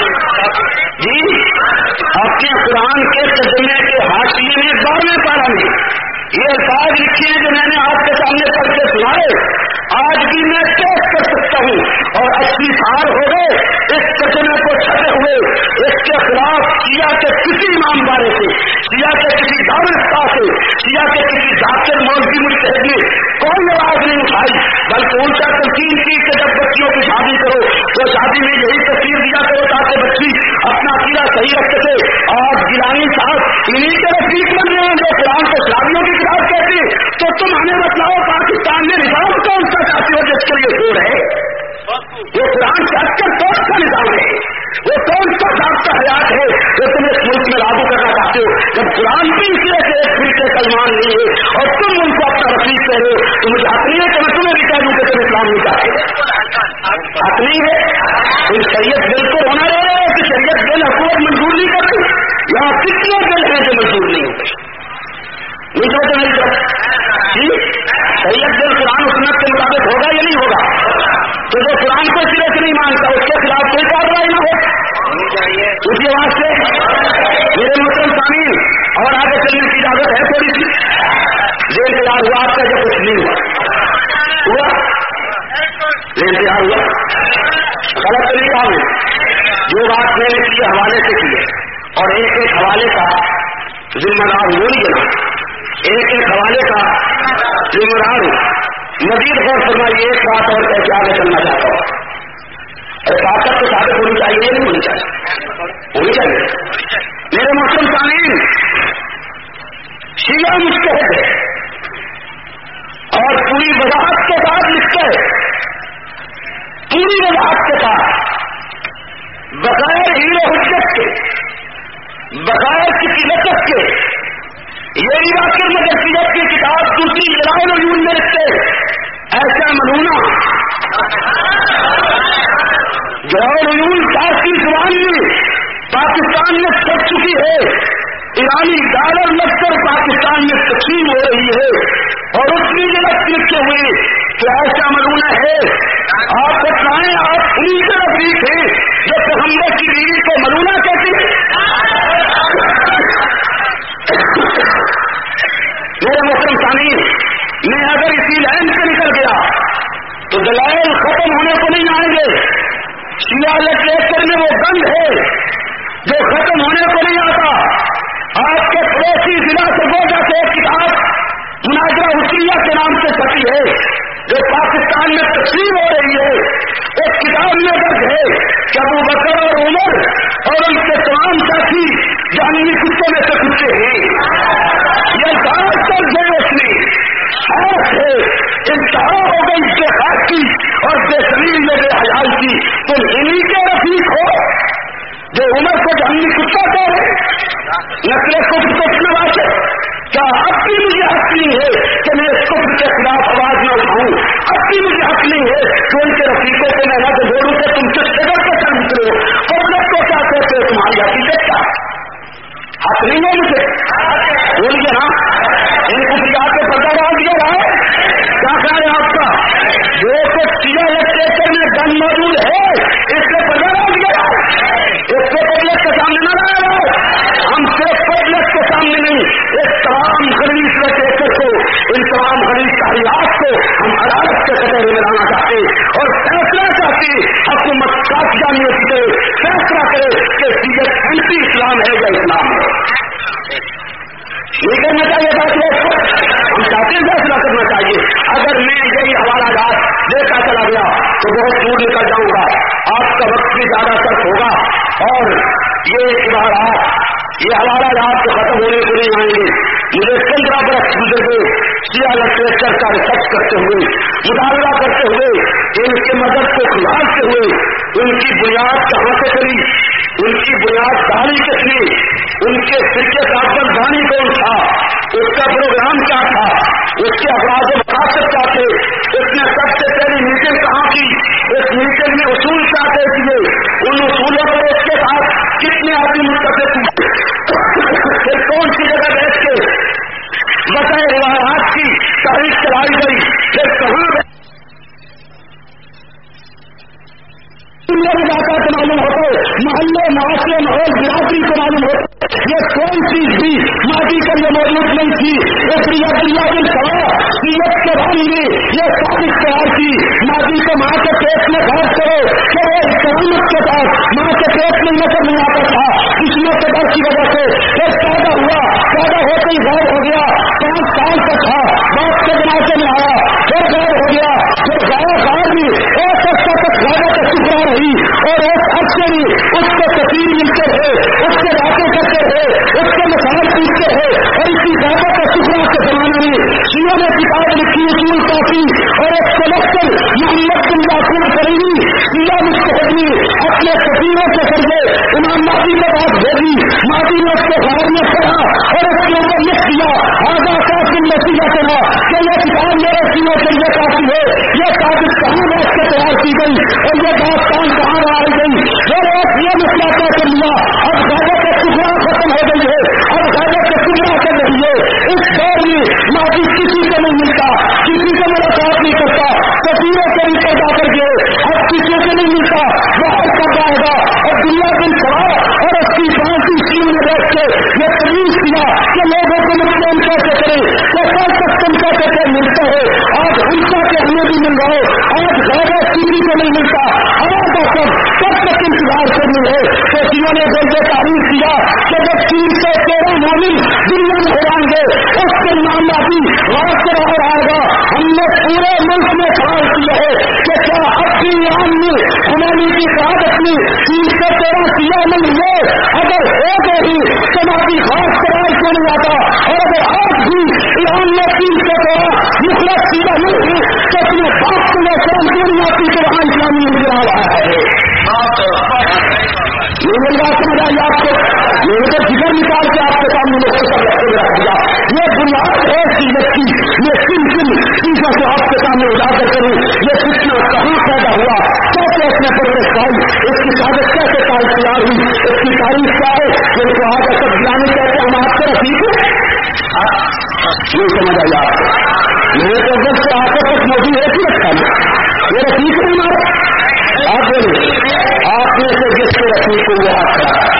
जी? अपने कुरान के तर्जुमे के हाशिए में बारहवें पारा में ये अल्फाज लिखे हैं जो मैंने आपके सामने पढ़ के सुनाए। आज भी मैं पेश कर सकता हूँ और अस्सी साल हो गए इस तर्जुमे को छपे हुए। इसके खिलाफ शिया के किसी इमाम बारे से, शिया के किसी दावस्ता से, शिया के किसी जाकिर मौलवी मुजतहिद ने कोई आवाज नहीं उठाई, बल्कि उल्टा तलकीन की कि जब बच्चियों की शादी करो तो शादी में यही तस्वीर दिया करो ताकि बच्ची अपना अकीदा सही रख सके। आज गिलानी साहब इन्हीं के रफीक बन रहे हैं जो कुरान को इस्लामियों की किताब कहते हैं। तो तुम हमें बतलाओ पाकिस्तान में निजाम कौन सा चाहते हो जिसके लिए जोर है? वो कुरान से हटकर कौन सा निजाम है? वो कौन सा ज़ाब्ता हयात है जो तुम इस मुल्क में लागू करना चाहते हो? जब कुरान भी इसलिए से एक फिर सलमान नहीं है और तुम उनको अपना रफीक कह रहे हो तो मुझे हक नहीं है कि मैं तुम्हें भी कह दूं कि तुम इस्लाम नहीं चाहते। हक नहीं है। तुम शरीयत बिल को होना रहे हो कि शरीयत बिल हुकूमत मंजूर नहीं करती? यहाँ कितने बिल हैं जो मंजूर नहीं होते? नहीं समझते मेरी तरफ जी? शरीयत बिल कुरान सुन्नत के मुताबिक होगा या नहीं होगा? तो जो कुरान को सिरे से नहीं मानता उसके खिलाफ कोई कार्रवाई न हो उसी वास्ते मेरे मोहतरम सामीन और आगे चलने की इजाजत है थोड़ी सी। जेल तैयार हुआ आपका जो कुछ नहीं हुआ हुआ जेल तैयार हुआ गलत तो नहीं कहा मैं। जो बात मैंने की हवाले से की है और एक एक हवाले का जिम्मेदार वो नहीं बना, एक एक हवाले का जिम्मेदार हूं। मजीद गौर फरमाइए। एक बात और कैसे आगे चलना चाहता हूं। अरे ताकत तो साबित होनी चाहिए नहीं होनी चाहिए? होनी चाहिए। मेरे मोहतरम सामीन, शिया मुजतहिद है और पूरी वजाहत के साथ लिखते हैं, पूरी वजाहत के साथ, बगैर हीरे हुज्जत के, बगैर किसी लचक के। ये इराक़ी मदरसियत की किताब दूसरी जलालुल में लिखते ऐसा मलूना जलालुल फारसी जुबान में पाकिस्तान में छप चुकी है। ईरानी डॉलर लगकर पाकिस्तान में तकसीम हो रही है और उसकी जगह लिखे हुए कि ऐसा मलूना है। आप बताएं, आप उन्हीं के रफीक हैं जो पैगंबर की बीवी को मलूना कहते हैं? मेरे मोहतरम सामीन, मैं अगर इसी लाइन से निकल गया तो दलाइल खत्म होने को नहीं आएंगे। शिया लिटरेचर में वो गंध है जो खत्म होने को नहीं आता। आपके पड़ोसी जिला सरगोजा से एक किताब मुनाजरा हुसैनिया के नाम से छपी है जो पाकिस्तान में तस्लीम हो रही है। एक किताब में दर्ज है कि अबू बकर और उमर और उनके तमाम साथी जहन्नमी कुत्तों में से कुत्ते हैं। ये बात कर गए उसने है इंतहा हो गई बेखार की और बेसमीर में बेहयाई की। तुम इन्हीं के रफीक हो जो उमर को जहन्नमी कुत्ता कह रहे, नस्ल कुफ्र को अपने वास्ते। क्या अब भी मुझे हक नहीं है कि मैं इस कुफ्र के खिलाफ आवाज न उठाऊं? अब भी मुझे हक नहीं है कि उनके रफीकों को मैं न जोड़ू कि तुम किस जगह पर चल निकले हो? पब्लिक को क्या कहते हो? तुम्हारी हकीकत क्या? हक नहीं है मुझे? बोलिए ना, इन कुफरियात पे पर्दा डाल दिया रहा है। क्या कह रहे हैं आपका? जो कुछ शिया लिटरेचर में गन मौजूद है इससे पर्दा डाल दिया रहा है। इसको पब्लिक के सामने न लाया रहा। हम सिर्फ पब्लिक के सामने नहीं, इस तमाम खलीस लिटरेचर को, इन तमाम खलीस तारीखात को हम अदालत के कटोरे में लाना चाहते और फैसला चाहते। हुकूमत काफिया यूनिवर्सिटी फैसला करे कि सीएस एंटी इस्लाम है या इस्लाम है। नहीं करना चाहिए फैसले को, हम चाहते हैं फैसला करना चाहिए। अगर मैं यही हवाला जात देता चला गया तो बहुत दूर निकल जाऊंगा, आपका वक्त भी ज्यादा सर्फ होगा और ये इबारात, ये हवाला जात तो खत्म होने को नहीं आएंगे। मुझे पंद्रह बरस गुजर गए शिया लिटरेचर का रिसर्च करते हुए, मुताला करते हुए, इनके मदद को खिलाते हुए, उनकी बुनियाद कहाँ से करी, उनकी बुनियाद डाली किसने, उनके फिरके सावधानी कौन था, उसका प्रोग्राम क्या था, उसके अपराध मकासद क्या थे, उसने सबसे पहली मीटिंग कहाँ की, इस मीटिंग में उसूल क्या तय किए, उन उसूल آدمی متفق پھر کون سی جگہ بیٹھ کے بتائے روایات کی تاریخ چلائی گئی، پھر کہاں علاقہ کو معلوم ہوتے، محلے معاشرے ماحول برادری کو معلوم ہوتے، یہ کوئی چیز بھی ماضی کے لیے موجود نہیں تھی۔ اس لیے عبداللہ بن سواد سیرت کے بارے میں یہ ثابت تیار کی، ماضی کو ماں کے پیٹ میں غور کرو کہ وہ قیامت کے بعد ماں کے پیٹ میں نظر نہیں آتا تھا، دشمنوں کے ڈر کی وجہ سے پھر پیدا ہوا، پیدا ہوتے ہی غائب ہو گیا، پانچ سال کا تھا، باپ کے جنازے میں آیا، پھر غائب ہو گیا، پھر غائب غائب بھی ایک عرصہ تک غائب کا شکرا رہی اور ایک عرصے میں اس کو تفصیل ملتے رہے، اس سے باتیں کرتے رہے، اس کے مسائل پوچھتے رہے، اور اسی غائب کا شکرا کے زمانے میں شیعوں نے کتاب لکھی اصول کافی اور ایک کلیکٹر محمد بن یعقوب کریمی شیعہ مجتہدی اپنے سفیروں کے ذریعے امام مہدی کے پاس بھیجی، مہدی نے اس کے غور میں پڑھا اور اس کے اوپر لکھ دیا آگاہ کافی نتیجہ کرا کہ یہ کتاب میرے سیوں کے لیے کافی ہے، یہ ثابت کہاں بیٹھ کے تیار کی گئی اور یہ داستان کہاں آئی گئی، پھر ایک یہ مسئلہ طے کر لیا اب غائب کا شکرا ختم ہو گئی ہے، اب غائب کا شکرا کر رہی ہے، اس دور میں ماضی کسی کو نہیں ملتا، کسی کو ملاقات نہیں کرتا، تصویروں سے بھی پیدا کر گئے، اب کسی کو نہیں ملتا، باہر کر جائے گا۔ عبداللہ بن سواد اور اس کی بانٹی ٹیم نے بیٹھ کے یہ تجویز کیا کہ لوگوں کو مطمئن کیسے کریں، کیسا سسٹم کیسے کر ملتا ہے، آج ہنسا کے ہمیں بھی مل رہا ہے، آج غائب کسی کو نہیں ملتا، آج سب کب تک انتظار کرنی ہے۔ تو سیوں نے دل سے تعریف کیا کہ جب تین سو تیرہ مومن دنیا میں ہو گے اس کے معاملہ بھی غور سے باہر آئے گا۔ ہم نے پورے ملک میں سوال کیا ہے کہ کیا اب بھی ایران میں خمینی کی قیادت میں تین سو تیرہ سیاح نہیں ہوئے، اگر ہو گئے ہی تو ہماری خاص سوال کیوں نہیں آتا، اور اگر آج بھی ایران میں تین سو تیرہ مخلص سیاح نہیں ہے تو اپنے باپ کو لے کر کیوں نہیں آتی کہ وہاں اسلامی نظر آ رہا ہے۔ یہ میری بات سمجھ آئی آپ کو، میں نے تو جگر نکال کے آپ کے سامنے مختصر رکھ دیا، یہ بنیاد ہے سیرت کی، یہ کن کن چیزوں کو آپ کے سامنے اجاگر کروں، یہ فتنہ کہاں پیدا ہوا، کیسے اس میں پرویش پائی، اس کی سازش کیسے تیار ہوئی، اس کی تاریخ کیا ہے، جن کو آج سب جانے کہتے ہم آپ سے رفیق ہیں، یہ سمجھ آئی آپ کو، میرے تو جب سے آپ تک موجود ایک ہی رکھتا ہے، یہ رفیق ہے ہمارا، آپ بولے آپ میں سے جس کے رفیق کو وہ ہاتھ کھڑا ہے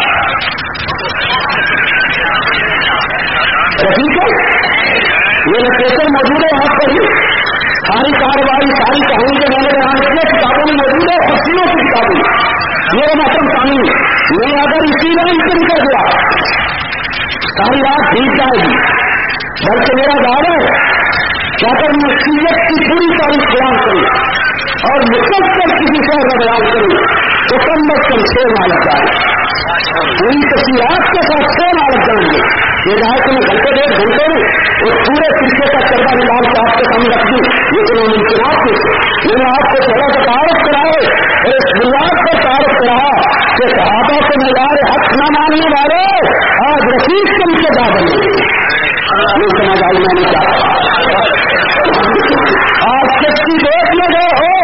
رفیق ہے، یہ لوکیشن موجود ہے وہاں پر ہی، ساری کاروائی ساری کہانی کے میں نے بیان کیا کتابوں میں موجود ہے، خرچیوں کی کتابیں، میرے محترم سامنے میں اگر اسی لائن سے نکل گیا ساری رات بھیگ جائے گی، بلکہ میرا دعویٰ ہے کہ اگر میں سیرت کی پوری تاریخ بیان کروں اور مسلسل کسی شہر میں بیان کروں تو کم از کم چھ ماہ لگ جائے، پوری تصویرات کے ساتھ چھ ماہ لگ جائیں گے، یہ رہا کہ میں گھنٹے ڈیڑھ گھنٹے میں اس پورے طریقے کا چردہ نکال کے آپ کے سامنے رکھ دوں، لیکن وہ ممکنات میں میں نے آپ کو تھوڑا سا تعارف کرائے اور اس بنیاد پر تعارف کرا کہ صحابہ کو معیار حق نہ ماننے والے آج رفیق کے نیچے جا بنے، نہیں سمجھ آئی میں نے کیا آج کسی دیکھ میں گئے ہو،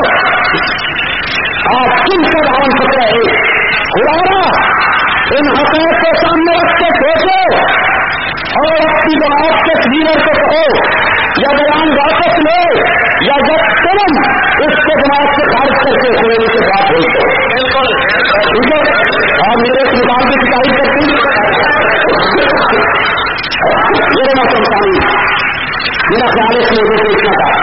آج کن سے دھان سکتا ہے خدا ان حقائق کو سامنے رکھ کے سوچو اور اپنی بات کے لیڈر کو کہو یا بیان واپس لو یا جب تم اس کو دماغ سے خارج کر کے ہونے کے ساتھ ہو ٹھیک ہے، اور میرے کتاب کی کتابی کرتی میرے نہ سمجھائی میرا خیال اس لوگوں کو اتنا تھا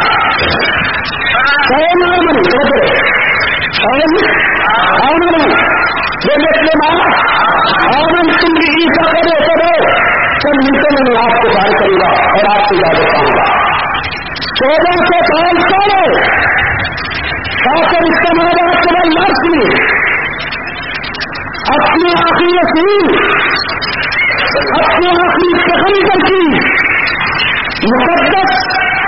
سہن نہ بنی سوچے سہن آن بنی جو مسلم آنند تم بھی عیسا کرو کرو چند منٹوں میں میں آپ کو ظاہر کروں گا اور آپ کو اجازت پاؤں گا، چودہ سو سال پہلے کافر استعمال چلن لفظ میں اپنے آخری رسول اپنے آخری پیغمبر کی مقدس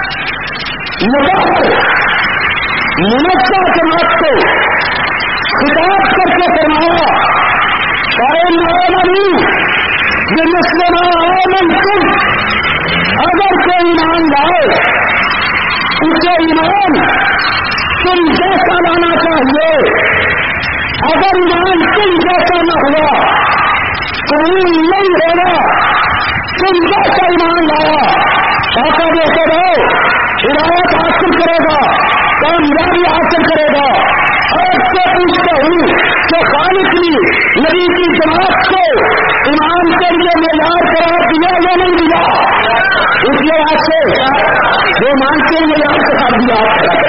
مبارک منظم جماعت کو خطاب کر کے فرمایا یہ مسلم آمن تم، اگر کوئی ایمان لائے اسے ایمان تم جیسا لانا چاہیے، اگر ایمان تم جیسا نہ ہوا قبول نہیں ہوگا. تم جیسا ایمان لایا ایسا دیتے رہو, ہدایت حاصل کرے گا, کامیابی حاصل کرے گا. اور سے پوچھتا ہوں کہ خالق نے نبی کی جماعت کو ایمان کے لیے معیار قرار دیا یا نہیں دیا؟ اس لیے آپ سے جو مانتے ہیں معیار کے ساتھ دیا.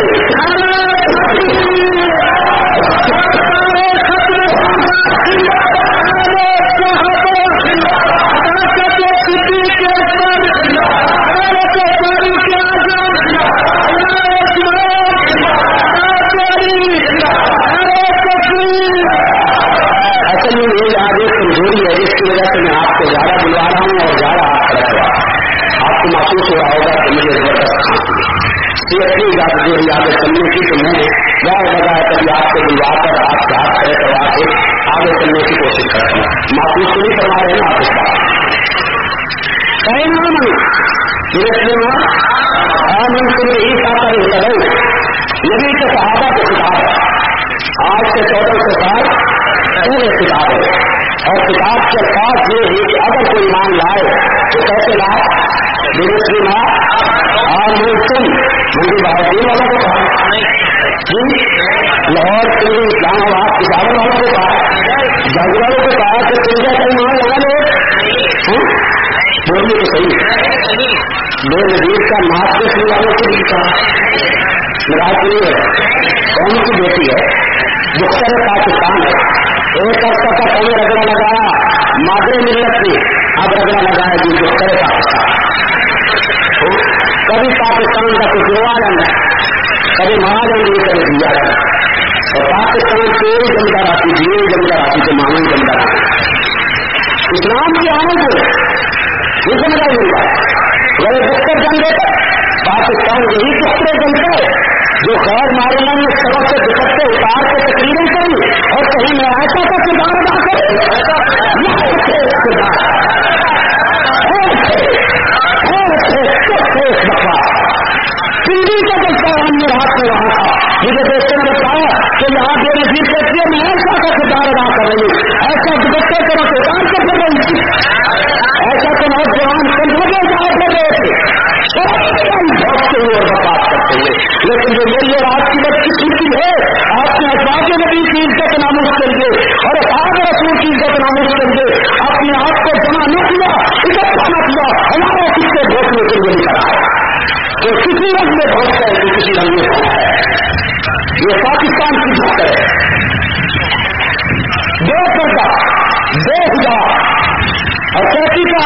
کمزوری ہے جس کی وجہ سے میں آپ کو زیادہ بلوا رہا ہوں اور زیادہ آپ کا رکھوا. آپ کو محسوس ہو رہا ہوگا کہ مجھے زبردست کھانسی یہ اپنی اجازت جو یادیں کرنے کی تو میں نے بہت بتایا کبھی آپ کو بلوا کر آپ کے ہاتھ کھڑے کروا کے آگے چلنے کی کوشش کرتا ہوں. محسوس تو نہیں کروا رہے نا آپ اس بات نبی کے صحابہ کے کتاب ہے. آج سے چودہ سو سال پہلے کتاب ہے اور کتاب کے الفاظ یہ ہے کہ اگر کوئی ایمان لائے تو کیسے لائے؟ بے ماں اور تم مجھے بہادری والوں کو کہا, لاہور دلی اسلام آباد کتابوں والوں کو کہا, جج والوں کو کہا کہ تم جیسا ایمان لگا لو. بولیے تو صحیح. بے نظیر کا ناچ دیکھنے والوں کو بھی کہا. میراج نہیں ہے, کون کی بیٹی ہے, دختر پاکستان ہے. ایک ہفتہ کا پہلے رگڑا لگایا مادر ملت نے, اب رگڑا لگایا جی دختر پاکستان. کبھی پاکستان کا کچھ ہوا جانا ہے, کبھی مہاجن نہیں کبھی دیا جانا. اور پاکستان سے جمدار آتی تھی, جمدار آتی تو مہان جمدار آتی. اسلام کی آنے کو یہ سمجھا مل رہا ہے. وہ دختر جنگے تک پاکستان یہی دختریں جنگتے جو غیر معلوموں میں سڑک سے دوپٹے اتار کے تقریریں کریں اور کہیں میں ایسا کا کردار ادا کروں. دلی کا جلتا ہے ہم نے رات میں وہاں تھا, مجھے دوستوں نے بتایا کہ یہاں بے نظیر کہتی ہے میں ایسا کا کردار ادا کر رہی ہوں, ایسا دوپٹے طرف اتار کے پھر رہی تھی, ایسا تو نوجوان کندھوں کے اتار کر رہے تھے بھوکتے ہوئے اور بات کرتے ہوئے. لیکن جو میری اور آپ کی بدقسمتی ہے, آپ نے ازواج نبی کی عزت ناموز کر دے اور اصحاب رسول کی عزت ناموز کر دے, اپنے آپ کو جمع نہ کیا, اکٹھا نہ کیا, ہمارے کسے بھوکنے کے لیے نکلا تو کسی رنگ میں بھوکتا ہے تو کسی رنگ میں بھوکتا ہے. یہ پاکستان کی بات ہے. دو پردہ دو ہزار اور کہتی کا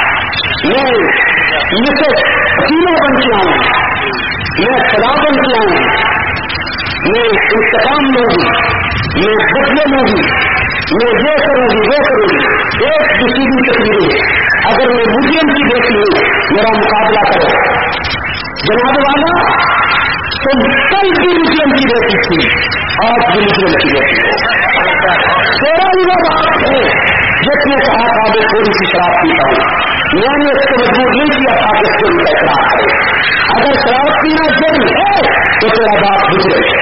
میں مجھے پسینہ بن کے آؤں, میں خدا بن کے آؤں, میں انتقام لوں گی, میں بدلے لوں گی, میں یہ کروں گی وہ کروں گی. ایک دوسری تصویر ہے. اگر میں مجرم کی بیٹی ہوں میرا مقابلہ کرو. جناب والا تم کل بھی مجرم کی بیٹی تھی, آج بھی مجرم کی بیٹی ہو. تیرا ہی وہ بات ہے جس نے کہا تھا میں تھوڑی سی شراب پیتا ہوں, میں نے اس کو مجبور نہیں کیا تھا کہ اس کو ان کا اقرار کرے. اگر شراب پینا جرم ہے تو تیرا باپ مجرم ہے.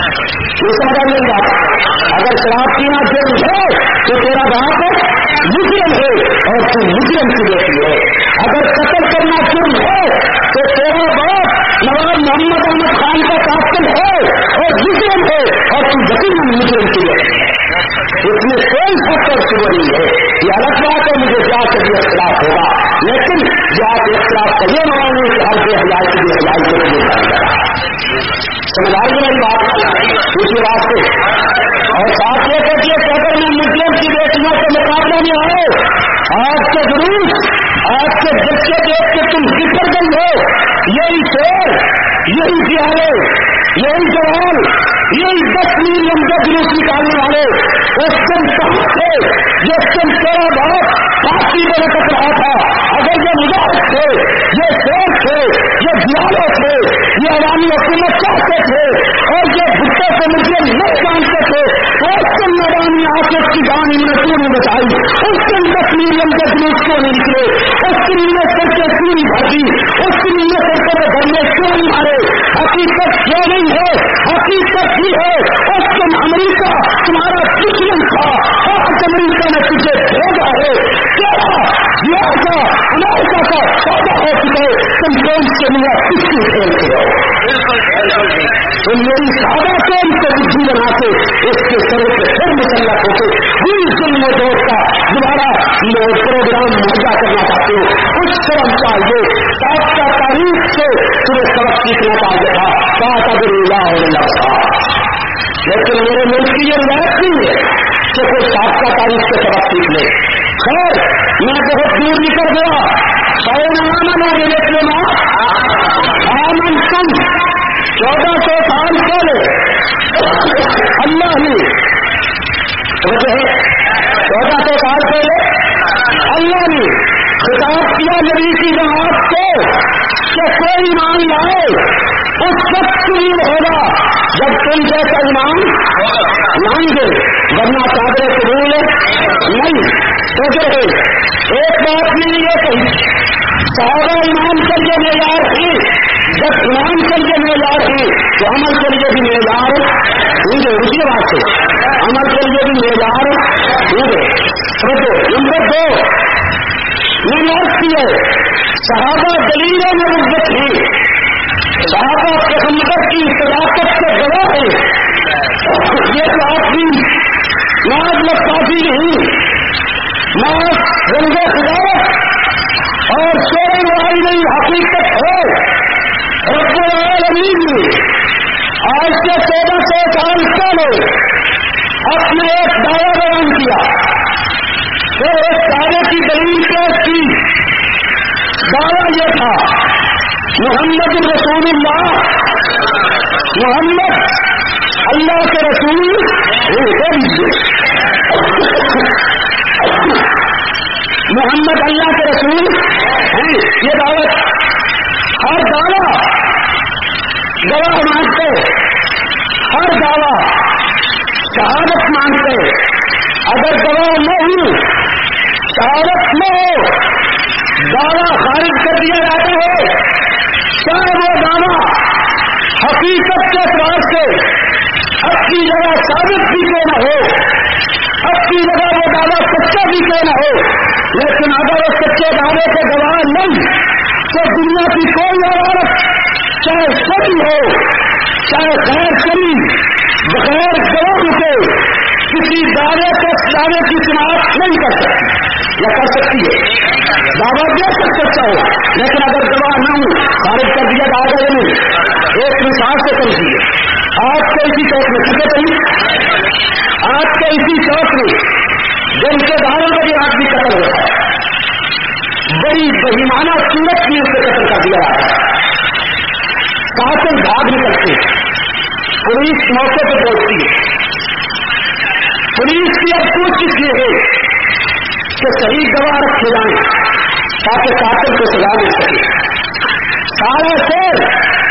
یہ سمجھا نہیں بات. اگر شراب پینا جرم ہے تو تیرا باپ مجرم ہے اور تم مجرم کی بیٹی ہے. اگر قتل کرنا جرم ہے تو تیرا باپ نواب محمد احمد خان کا قاتل ہے اور مجرم ہے اور تم یقیناً مجرم کی بیٹی ہے. اس میں کوئی فکر شبہ نہیں ہے. یہ الگ بات ہے مجھے کیا سے بھی اختلاف ہوگا, لیکن جہاں کے اختلاف کا یہ مانوں کہ ہر بے حیائی کی بے حیائی کو نہیں جانا جائے. سمجھ آئی میری بات اسی واسطے. اور ساتھ یہ کہتی ہے کہ اگر میں مسلم کی بیٹیوں سے مقابلہ میں آئے, آج کے جلوس آج کے بچے دیکھ کے تم بکر گئی ہو, یہی شیر یہی پیارے یہی جوان یہی دس میل لمبے جلوس نکالنے والے اس دن کہاں تھے جس دن تیرا باپ پارٹی میں لٹک رہا تھا. اگر یہ مجاہد تھے, یہ شیر تھے, یہ دیالے تھے, یہ عوامی حکومت چاہتے تھے اور یہ بھٹے سے مجرم نہیں جانتے تھے تو اس دن میدان میں آ کے اس کی جان انہوں نے کیوں نہیں بچائی؟ اس دن دس میل لمبے جلوس کیوں نہیں نکلے؟ اس دن انہیں سر کے کیوں نہیں بھاگی؟ اس دن انہیں سر کے بھرنے کیوں نہیں مارے؟ حقیقت کیا نہیں ہے, حقیقت ہی ہے اس دن امریکہ تمہارا دشمن تھا, آج امریکہ نے تجھے بھیجا ہے کون سے لیا کسی کھیلتے ہو تو میری سادہ کون کو بجھی بنا کے اس کے سروں پہ پھر مسلط ہو کے پوری ظلم و دور کا دوبارہ پروگرام مہیا کرنا چاہتے ہو. کچھ شرم چاہیے. سابقہ تاریخ سے تمہیں سبق سیکھنا چاہیے تھا. بات اگر اللہ ہونے لگتا لیکن میرے ملک کی یہ روایت نہیں ہے کہ کوئی سابقہ تاریخ سے سبق سیکھ لے. خیر میں بہت دور نکل گیا. آمن تم چودہ سو سال پہلے اللہ نے چودہ سو سال پہلے اللہ نے خطاب کیا نبی کی جماعت کو کہ کوئی ایمان لائے اس وقت قبول ہوگا جب تم جیسا ایمان لائیں گے ورنہ چادریں قبول نہیں. سوچے ایک بات نہیں یہ کہی صحابہ ایمان کے لیے معیار ہے. جب ایمان کے لیے معیار ہے تو عمل کے لیے بھی معیار ہوں گے. اسی بات سے عمل کے لیے بھی معیار ہوں گے. سوچو نمبر دو معیار کی ہے صحابہ دلیلوں میں مدت ہے. صحابہ پیغمبر کی صداقت سے گواہ ہے. یہ تو آپ کی ناز میں کافی نہیں ناز رنگ خداوت اور شور وائی نہیں حقیقت ہے. رب العالمین نے آج سے چودہ سو سال پہلے اپنے ایک دعویٰ بیان کیا. پھر ایک دعوے کی دلیل پیش کی. دعویٰ یہ تھا محمد رسول اللہ محمد اللہ کے رسول محمد اللہ کے رسول ہیں. یہ دعوت ہر دعویٰ گواہ مانگتے ہر دعویٰ شہادت مانگتے. اگر گواہ نہ ہو شہادت نہ ہو دعویٰ خارج کر دیا جاتا ہے. چاہے وہ دعویٰ حقیقت کے اعتبار سے اپنی جگہ ثابت بھی کیوں نہ ہو اپنی جگہ وہ دعویٰ سچا بھی کیوں نہ ہو. لیکن اگر وہ سچے دعوے کے گواہ نہیں تو دنیا کی کوئی عورت چاہے سچ ہو چاہے غیر سنی بغیر گواہ کے کسی دعوے کو دعوے کی سماعت نہیں کر سکتی یا کر سکتی ہے. دعویٰ بے شک سچا ہو لیکن اگر گواہ نہ ہو خارج کر دیا دعوے نہیں. ایک مثال سے سمجھیے. آج کے اسی چوک میں سکے نہیں آج کے اسی چوک میں جن کے داروں کا بھی آدمی قتل ہوتا ہے. بڑی بہیمانہ صورت میں اسے قتل کر دیا جاتا ہے. قاتل بھاگ نکلتے پولیس موقع پہ پہنچتی ہے. پولیس کی اب کوشش یہ ہے کہ صحیح گواہ رکھے جائیں تاکہ قاتل کو سزا مل سکے. سارا شہر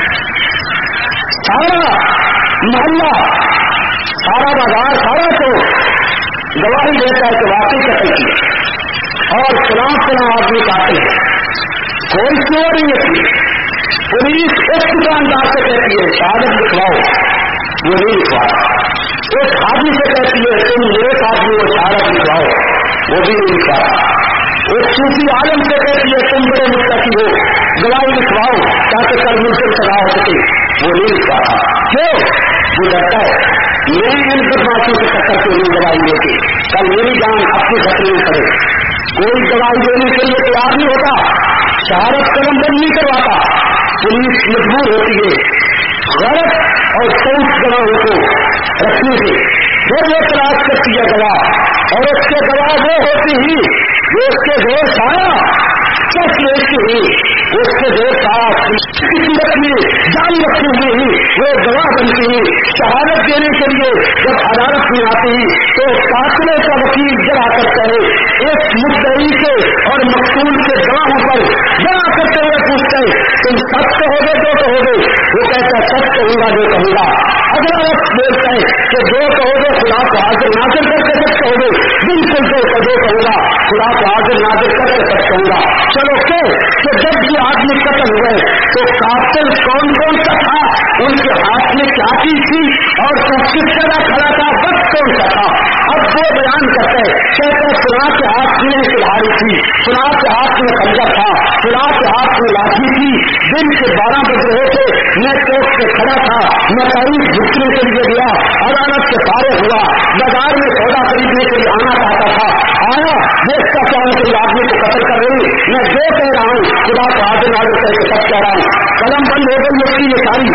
سارا محلہ سارا بازار سارا تو گواہی دیتا ہے کہ واقعی قتل کیا اور فلاں فلاں آدمی قاتل ہے. کوئی چور نہیں ہے. پولیس ایک دکاندار سے کہتی ہے شہادت لکھواؤ وہ نہیں لکھوایا. ایک آدمی سے کہتی ہے تم ایک آدمی وہ شہادت لکھواؤ وہ بھی نہیں لکھوایا. ایک صوفی عالم سے کہتی ہے تم بڑے متقی ہو گواہی لکھواؤ تاکہ کل مل سے سزا ہو سکے وہ نہیں لکھوایا. کیوں وہ ڈرتا ہے میں ان بدماشوں سے ٹکر کے نہیں گواہی دے کے کل میری جان اپنے خطرے میں پڑے. کوئی گواہی دینے کے لیے تیار نہیں ہوتا. شہادت قلم بند نہیں کرواتا. پولیس مجبور ہوتی ہے غلط اور سوچ گواہوں کو رکھنے سے. پھر وہ تلاش کرتی ہے گواہ اور اس کے گواہ وہ ہوتی ہی جو اس کے دور سایا چس لیتی ہی اس کے دور سایا کسی صورت میں جان رکھتے ہوئے ہی وہ گواہ بنتی ہی. شہادت دینے کے لیے جب عدالت میں آتی ہی تو قاتل کا وکیل جڑا کرتا ہے ایک مدعی کے اور مقتول کے گواہوں پر جڑا کرتے ہوئے پوچھتے ہیں تم سچ کہو گے جو کہو گے. وہ کہتا ہے سچ کہوں گا جو کہوں گا. اگلا وقت بولتا ہے کہ جو کہو گے خدا کو حاضر ناظر کر کے سچ کہو گے. بالکل جو جو کہوں گا خدا کو حاضر ناظر کر کے سچ کہوں گا. چلو کہ جب یہ آدمی قتل ہوئے تو قاتل کون کون سا تھا ان کے ہاتھ میں کیا چیز تھی اور کس طرح کھڑا تھا وقت کون سا تھا. اب وہ بیان کرتے کہتے فلاں کے ہاتھ میں کلہاڑی تھی فلاں کے ہاتھ میں خنجر تھا खुदा के हाथ में लाठी थी, दिन के बारह बज रहे थे, मैं चौक पे खड़ा था, मैं तारीख भुगतने के लिए गया, अदालत से फारिग हुआ, बाजार में सौदा खरीदने के लिए आना चाहता था, आया देखता क्या कोई आदमी को कत्ल कर रही, मैं जो कह रहा हूँ खुदा को आगे नागर करके सब कह रहा हूँ, कलम बंद हो गई उसकी ये सारी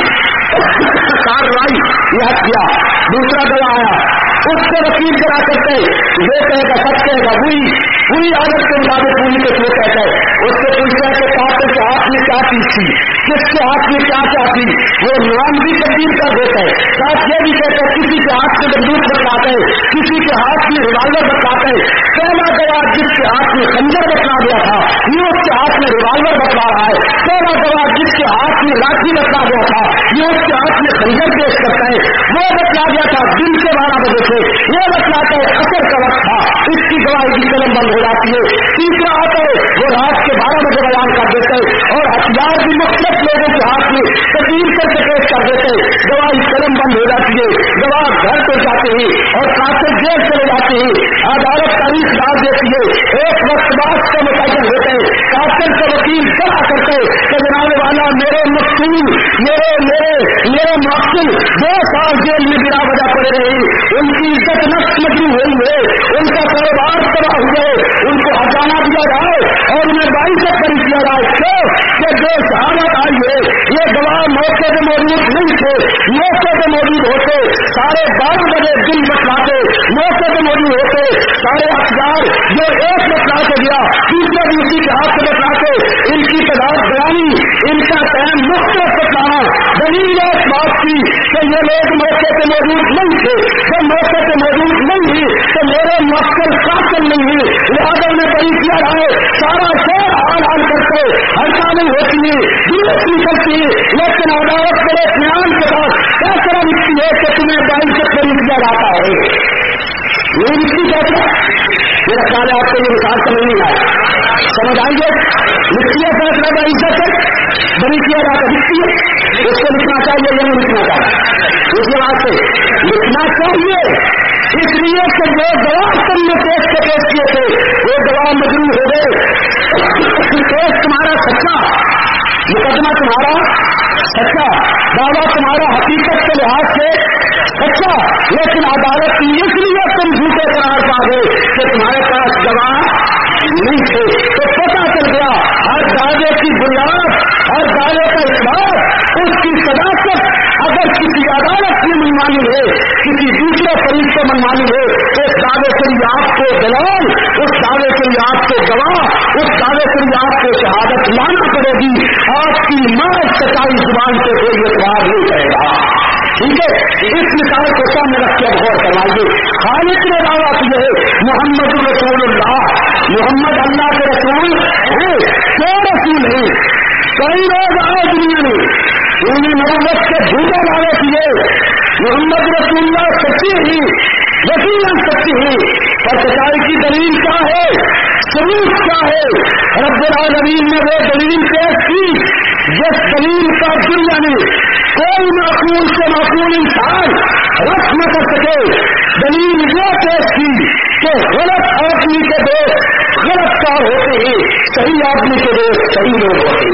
कार्रवाई, यह किया। दूसरा गवाह आया, उससे वकील करा करते जो कहेगा सब कहेगा, हुई पूरी आदत के मुताबिक पूरी के जो कहते हैं, उससे पूछता है कि कातिल के हाथ में क्या चीज थी, किसके हाथ में क्या क्या थी, वो नाम भी तब्दील कर देते हैं। साथ ये भी कहते हैं किसी के हाथ में बंदूक बतलाते हैं, किसी के हाथ में रिवाल्वर बतलाते हैं। पहला गवाह जिसके हाथ में खंजर बतला गया था, ये उसके हाथ में रिवाल्वर बतला रहा है। पहला गवाह जिसके हाथ में लाठी बतला गया था, ये उसके हाथ में खंजर पेश करता है। वो बतला गया था दिन के बारह बजे से, ये बतलाता है असर का वक्त था, इसकी गवाही की कलम बंद हो जाती है। तीसरा आता है वो रात के बारह बजे बयान कर देते हैं और हथियार भी मुख्तलिफ लोगों के हाथ में तब्दील करके पेश कर देते हैं, गवाही कलम बंद हो जाती है। गवाह घर पर जाते हैं और कातिल जेल चले जाते हैं, अदालत तारीख डाल देती है। एक वक्त बाद का मुतयन होते हैं, कातिल का वकील कहा करते कि जनाब वाला मेरे मकसूल मेरे मेरे मेरे मकसूल दो साल जेल में बिना वजह पड़े रहे, उनकी इज्जत नष्ट मजबूर हुई है, उनका कारोबार तबाह हुए, उनको हजाना दिया जाए और उन्हें बाई से खरीद दिया जाए। क्यों कि जो शहादत आई है ये गवाह मौके पर मौजूद नहीं थे, मौके पर मौजूद होते साढ़े बारह बजे दिन बतलाते, मौके पर मौजूद होते सारे हथियार जो एक बतला के गया दूसरे दूसरी के हाथ से बतलाते, इनकी तदाद बयानी इनका टाइम मुख्तलिफ बतलाना दलील इस बात की कि ये लोग मौके पर मौजूद नहीं थे। जब मौके पर मौजूद नहीं हुई तो मेरे मक्सद कातिल नहीं हुई, लिहाजा ने बड़ी किया है। सारा शहर हाल हाल करते हड़तालें होती है, जुलूस निकलती है, लेकिन अदालत बड़े ज्ञान के साथ फैसला लिखती है कि तुम्हें बाइक से खरीद दिया जाता है। ये लिखती कहते मेरा ख्याल है आपको ये विकास समझ नहीं आया, समझ आएंगे। लिखती है फैसला बाइक से बड़ी किया जाता लिखती है, उसको लिखना चाहिए या नहीं लिखना चाहिए, उसके बाद से लिखना चाहिए। इसलिए कि जो गवाह तुमने पेश के पेश किए थे वो गवाह मजबूर हो गए, केस तुम्हारा सच्चा, मुकदमा तुम्हारा सच्चा, दावा तुम्हारा हकीकत के लिहाज से सच्चा, लेकिन अदालत की इसलिए तुम झूठे करार पा गए कि तुम्हारे पास गवाह नहीं थे। तो पता चल गया हर दावे की बुनियाद, हर दावे का इस्लाम, उसकी सदाकत अगर किसी अदालत में मनमानी है, किसी दूसरे फरीक से मनमानी है, उस दावे के लिए आपको दलाल, उस दावे के लिए आपको गवाह, उस दावे के लिए आपको शहादत लाना पड़ेगी। आपकी मौत सच्चाई जुबान से कोई एतबार नहीं करेगा। ठीक है, इस मिसाल को सामने रख के गौर करवाइए। खालिद ने दावा किया है मोहम्मद रसूलुल्लाह, मोहम्मद अल्लाह के रसूल है, क्या रसूल है। कई लोग आए दुनिया में उन्हें मोहम्मद के झूठे दावे किए, मोहम्मद रसूलुल्लाह सच्ची ही यकीनन सच्ची ही, और सच्चाई की दलील क्या है, सबूत क्या है। रब्बुल आलमीन ने वो दलील पेश की जिस दलील का दुनिया में कोई माकूल से माकूल इंसान रख न कर सके। दलील ये पेश की कि गलत आदमी के दोस्त गिरफ्तार होते हैं, सही आदमी के दोस्त सही लोग होते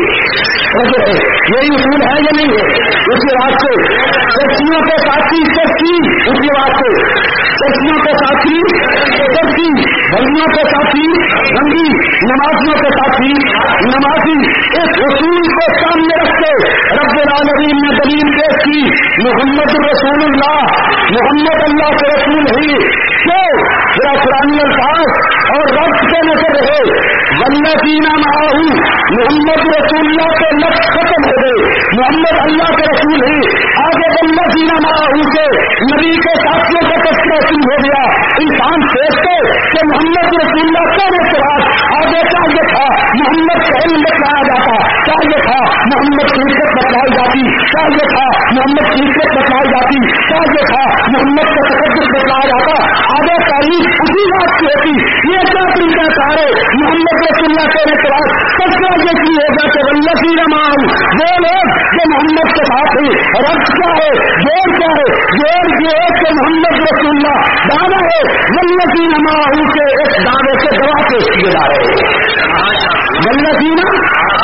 हैं। यही उसूल है या नहीं है। उसके वास्ते सच्चियों के साथी सच्ची, उसके वास्ते सच्चियों के साथी सच्ची, बंदियों के साथी बंदी, नमाजियों के साथी नमाजी। इस उसूल को सामने रखते रब्बुल आलमीन ने दलील पेश की मोहम्मद रसूलुल्लाह, मोहम्मद अल्लाह के रसूल ही। क्यों जरा पुरानी अल्फाज और रब्त के नजर रहे, वल्लज़ीना माअहू, मोहम्मद रसूलुल्लाह के लफ्ज़ खत्म हो गए, मोहम्मद अल्लाह के रसूल ही। आगे वल्लज़ीना माअहू से नबी के साथियों का तस्करा शुरू हो गया। इंसान सोचते कि मोहम्मद रसूलुल्लाह कहने के बाद आगे चाहिए था मोहम्मद का इल्म बतलाया जाता, चाहिए था मोहम्मद की इज्जत बतलाई जाती, चाहिए था मोहम्मद की इज्जत बतलाई जाती, चाहिए था मोहम्मद का तकद्दुस बतलाया जाता। आगे तारीफ उसी बात की होती। ये क्या तरीका सारे मोहम्मद रसूलुल्लाह कहने के बाद तस्करा ये की होगा कि वल्लज़ीना माअहू, वो लोग जो मोहम्मद के साथ है। रब्त क्या है, जोड़ क्या है, जोड़ ये है कि मोहम्मद रसूलुल्लाह दावा है, वल्लज़ीना माअहू के इस दावे से गवाह पेश किए जा रहे हैं। वल्लज़ीना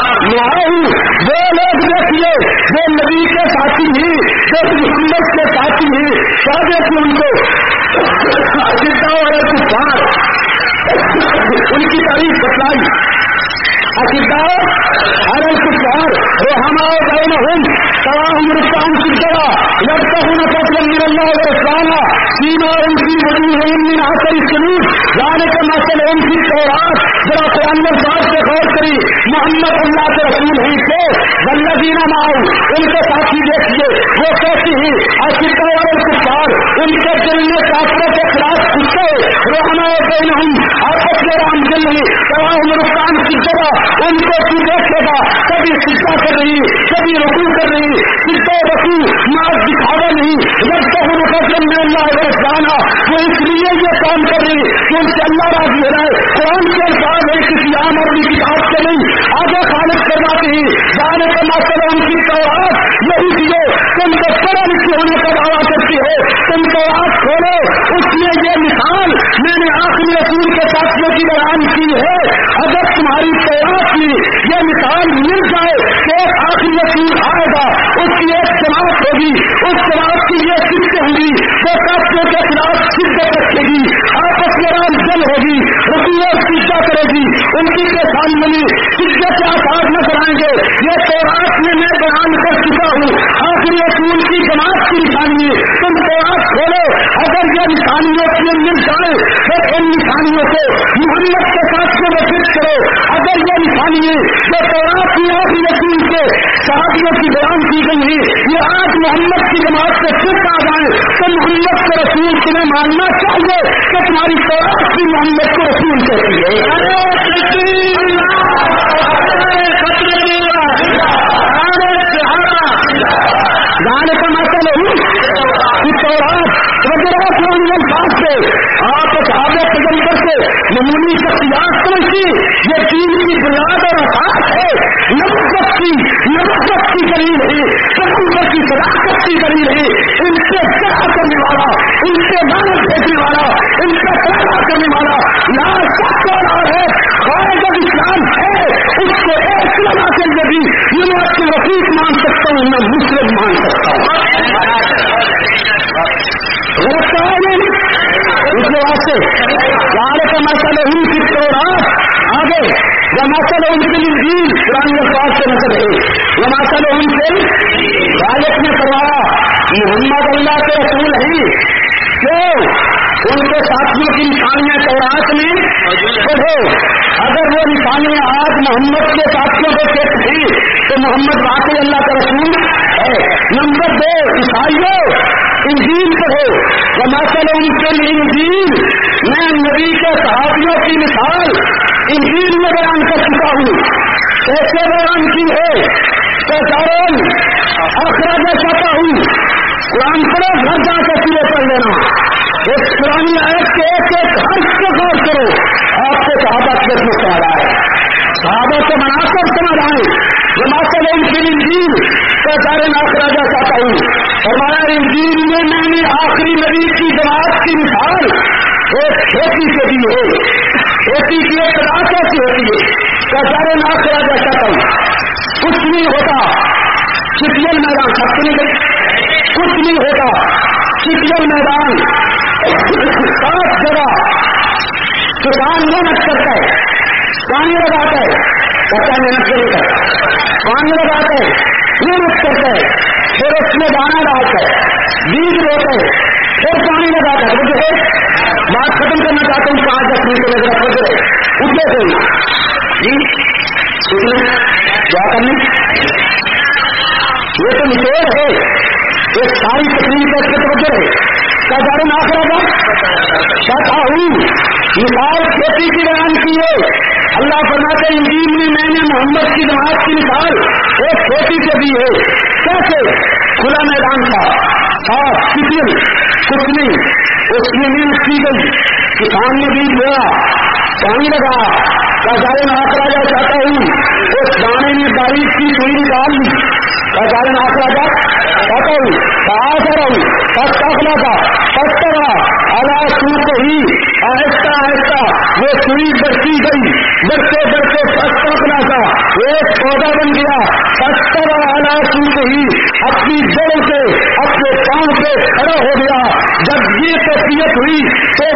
جو محمد کے ساتھی ہیں سادے کی ان کو اشداء علی الکفار ان کی تعریف بتلائی. اشداء علی الکفار رحماء بینہم تراہم رکعا سجدا یبتغون فضلا من اللہ ورضوانا سیماہم فی وجوہہم من اثر السجود ذلک مثلہم فی التوراۃ. ذرا قرآن میں بات سے غور کری. محمد اللہ کے رسول ہیں کہ والذین معہ ان کے ساتھی دیکھیے وہ کیسی ہیں. اشداء علی الکفار ان کے دل میں کافروں کے خلاف غصے رحماء بینہم آپس میں رحم دل ہیں. تراہم رکعا سجدا ان کو تو دیکھے گا کبھی سجدہ کر رہی کبھی رکوع کر رہی سجدہ رکوع ناز دکھاوا نہیں. جب تک ان کا جن میں اللہ رضوانا وہ اس لیے یہ کام کر رہی کہ ان سے اللہ راضی ہو رہا ہے. قرآن کے الفاظ ہے کسی عام عربی کتاب سے نہیں. آگے خالق کرواتے ہیں جانے کا مسئلہ ان کی توراۃ یہی دیو تم کو پڑھا لکھے ہونے کا دعویٰ کرتی ہے. تم توراۃ کھولو اس میں یہ مثال میں نے آخری رسول کے فیصلے کی بیان کی ہے. اگر تمہاری توراۃ میں یہ مثال مل جائے کہ ایک آخری رسول آئے گا اس کی ایک جماعت ہوگی اس جماعت کی یہ سکتے ہوں گی وہ کافروں کے خلاف شدت رکھے گی آپس میں رام جل ہوگی رکوع اور سجدہ کرے گی ان کی پہچان بنی شدت کے آثار نظر آئیں گے. یہ توراۃ میں میں بیان کر چکا ہوں. آخری رسول کی جماعت کی نشانی تم توراۃ کھولو اگر یہ نشانیوں میں مل جائے پھر ان نشانیوں کو محمد کے ساتھ کو فٹ کرو. اگر یہ نشانیاں جو توراۃ میں آخری رسول کے صحابیوں کی بیان کی گئی ہیں یہ آج محمد کی جماعت سے فٹ آ جائیں تو محمد کے رسول تمہیں ماننا چاہیے کہ تمہاری توراۃ بھی محمد کو رسول کہتی ہے. جانے کا مسئلہ ہوں بات سے آپ صحابہ پیغمبر سے معمولی شخصیات سمجھتی یہ دین کی بنیاد اور اساس ہے. نبوت کی نبوت کی دلیل ہے پیغمبر کی صداقت کی دلیل ہے. ان سے کیا کرنے والا ان سے مانت بھیجنے والا ان سے پیدا کرنے والا لا شک ہے خارج اسلام ہے. اس کو ایک لگا کے لیے بھی یہ میں اپنے رفیق مان سکتا ہوں میں مسلم مان سکتا ہوں. اس واسطے سارے کا مسئلہ ہی کی توراۃ آگے وہ مسئلہ ان کے انجیل قرآن الفاظ سے نظر ہے. وہ مسئلہ ان سے غالب نے کروایا محمد اللہ کے رسول ہیں کیوں ان کے ساتھیوں کی نشانیاں توراۃ میں پڑھو. اگر وہ نشانیاں آج محمد کے ساتھیوں کو چیک تھی تو محمد واقعی اللہ کا رسول ہے. نمبر دو عیسائیوں انجیل پڑھو. وہ مسئلہ ان کے انجیل میں نبی کے صحابیوں کی مثال انجیل میں بیان کر چکا ہوں. کیسے بیان کی ہے پہچان اخراج چاہتا ہوں. قرآن پڑھو گھر جا کے پورے پڑھ لینا. اس پرانی آیت کے ایک ایک حرف کو غور کرو آپ کو صحابہ کے میں کہہ رہا ہے. صحابہ سے بنا کر سمجھ آئے. وہ مسئلہ ان کی انجیل پہچان اخراجہ چاہتا ہوں. ہمارا انجیل میں میں نے آخری نبی کی جماعت کی مثال ایک کھیتی سے دی ہے. کھیتی کی ایک علاقے سے ہوتی ہے پہچانے نہ کرا جا چاہتا ہوں. کچھ نہیں ہوتا چٹیل میدان سب نہیں گئی کچھ نہیں ہوتا چٹیل میدان سات جگہ کسان محنت کرتا ہے پانی لگاتا ہے بچہ محنت کرے گا پانی لگاتا ہے محنت کرتا ہے پھر اس میں دانا ڈالتا ہے بیج روتا ہے پھر پانی لگاتا ہے. مجھے بات ختم کرنا چاہتا ہوں پانچ دس منٹ میں ذرا پڑھ رہے اٹھے سے جی کیا کرنے یہ تو نچوڑ ہے ایک ساری تقریر پر کے توجہ ہے. کیا جارے نہ کرا گا کیا ہوں مثال کھیتی کی بیان کی ہے. اللہ فرماتے انجیل میں میں نے محمد کی جماعت کی مثال ایک کھیتی سے دی ہے. کیسے کھلا میدان تھا صاف ستھری کچھ نہیں اس میں محنت کی گئی کسان نے بیج بویا پانی لگا کیا جارے نہ کرا جا چاہتا ہوں اس دانے میں باریک کی سوئی نکال لی کیا جارے نہ کرا جا چاہتا ہوں کہا کر رہا ہوں پس کافلا تھا پس کرا اللہ سور کو ہی آہستہ آہستہ وہ سوئی بڑھتی گئی بڑھتے بڑھتے پس کافلا تھا ایک پودا بن گیا پس کرا اللہ سور کو ہی اپنی جڑوں سے پاؤں پہ کھڑا ہو گیا. جب یہ کیفیت ہوئی تو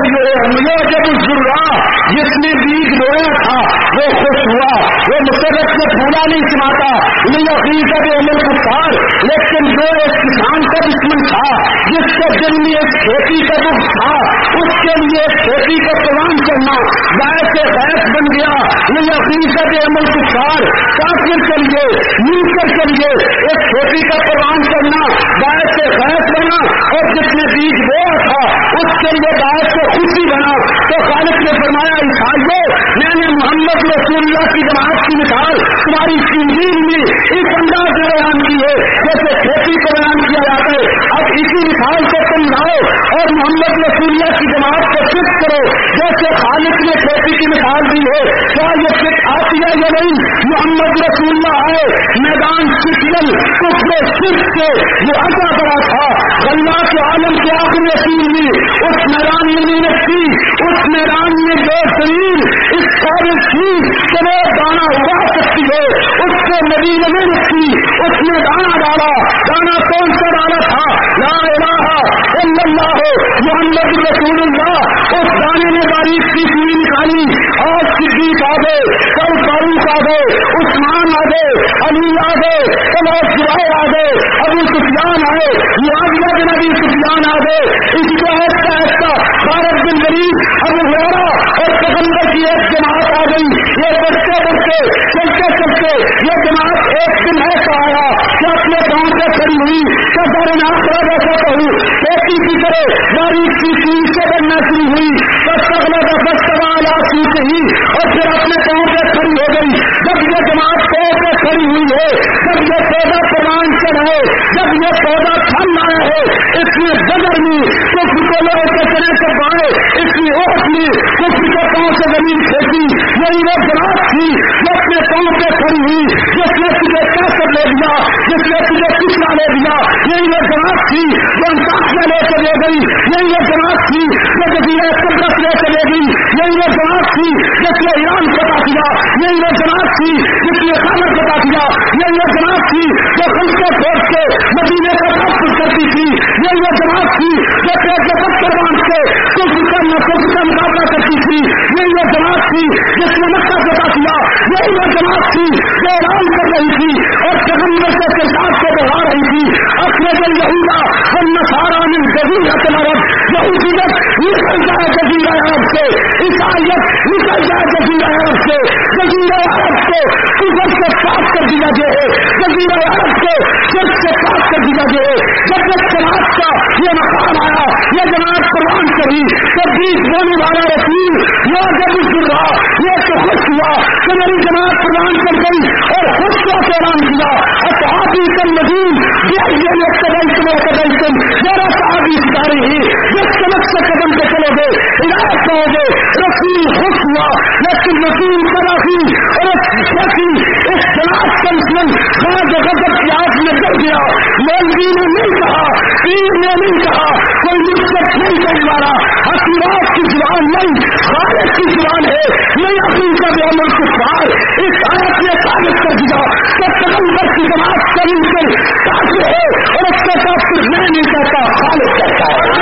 جب الزرا جس نے بیج بویا تھا وہ خوش ہوا. وہ مسرت میں پھولا نہیں سماتا نہیں عقیدت عمل کفار. لیکن جو ایک کسان کا دشمن تھا جس کے دل میں ایک کھیتی کا دکھ تھا اس کے لیے کھیتی کا پروان کرنا باعث خیف بن گیا. نہیں عقیدت عمل کفار کافر کے لیے مل کر کے لیے ایک کھیتی کا پروان کرنا باعث خیف بنا اور جس نے بیج بویا تھا اس کے لیے باعث خوشی بنا. تو خالق نے فرمایا عیسائیوں میں نے محمد رسول اللہ کی جماعت کی مثال تمہاری انجیل میں اس انداز میں بیان کی ہے جیسے کھیتی کو بیان کیا جاتا ہے. اب اسی مثال کو تم لاؤ اور محمد رسول اللہ کی جماعت کو فٹ کرو جیسے خالق نے کھیتی کی مثال دی ہے. کیا یہ فٹ آتی ہے یا نہیں؟ محمد رسول اللہ آئے میدان سکل کفر شرک سے جو اجا بڑا تھا اللہ کے عالم کے آخر رسول میں اس میدان میں نہیں رکھی. اس میدان میں جو شریر اس قابل تھی کہ وہ دانا اگا سکتی ہے اس کو نبی نے نہیں رکھی. اس نے دانا ڈالا. دانا کون سا ڈالا تھا؟ لا الہ الا اللہ محمد رسول اللہ. اس دانے نے باریک کی چوری نکالی اور صدیق آ گئے, کل فاروق آ گئے, عثمان آ گئے, علی آ گئے, کل جبائر آ گئے, ابو سفیان آئے, معاویہ بن ابی سفیان آ گئے. اس کو ایسا ایسا خالد بن ولید ابو ہریرہ اور پیغمبر کی ایک جماعت آ گئی. یہ بڑھتے بڑھتے چلتے چلتے یہ جماعت ایک دن ایسا آیا کہ اپنے گاؤں سے کھڑی ہوئی کہ سارے ناخرا جیسا کہوں کھیتی کی طرح باریک کی چیز سے بننا شروع ہوئی. بس اگلے کا بس سوال آپ سوچے ہی اور پھر اپنے گاؤں سے کھڑی ہو گئی. جب یہ جماعت پاؤں پہ کھڑی ہوئی ہے, جب یہ پودا پروان چڑھائے, جب یہ پودا پھل آیا ہے, اس میں بدر میں کفر کو لوگ کے چنے سے بائے, اس کی اوٹ میں کفر کے پاؤں سے زمین کھیتی. یہی وہ جماعت تھی جو اپنے پاؤں پہ کھڑی ہوئی جس نے تجھے کیسر لے دیا, جس نے تجھے کچرا لے دیا. یہی وہ جماعت تھی جو انتاخیہ لے کے لے گئی. یہی وہ جماعت تھی جو جزیرہ قبرص لے کے لے گئی. یہی وہ جماعت تھی جس نے ایران فتح کیا. یہی وہ جماعت تھی جس نے خانہ فتح کیا. یہی وہ جماعت تھی جو خلقے پھوٹ کے مدینے کا تحفظ کرتی تھی. یہی وہ جماعت تھی جو پیٹ کے پتھر باندھ کے کفر کا کفر کا مقابلہ کرتی تھی. یہی وہ جماعت تھی جس نے مکہ فتح کیا. یہی وہ جماعت تھی جو اعلان کر رہی تھی اور پیغمبر کے کردار کو بڑھا رہی تھی. اخرج اليهود والنصارى من جزيرة العرب. یہودیت نکل جائے جزیرہ عرب سے, عیسائیت نکل جائے جزیرہ عرب سے. جزیرہ عرب کو کفر سے پاک کر دیا گیا ہے. جزیرہ عرب کو شرک سے پاک کر دیا گیا ہے. جب ایک جماعت کا یہ مقام آیا, یہ جماعت قرآن کری تو بیچ بولنے والا رسول یہ جب گر رہا یہ تو خوش ہوا کہ میری جماعت قرآن کر گئی اور خوش کو اعلان کیا اصحابی کل نظیم یہ قدم تم قدم تم میرا صحابی ستارے ہی جس سمجھ سے قدم پہ چلو گے ہدایت پاؤ گے. رسول خوش ہوا لیکن رسول تراخی اور رسول اس جماعت کا مسلم خاص غضب کی آگ میں ڈر گیا. مولوی نے نہیں کہا, پیر نے نہیں کہا, کوئی مرشد نہیں کرنے والا. حکیمات کی زبان نہیں, خالق کی زبان ہے. نہیں اپنی کا بھی عمل کفار اس آیت نے ثابت کر دیا کہ پیغمبر کی جماعت کا ممکن کافر ہے اور اس کا کافر میں نہیں کہتا, خالق کہتا ہے.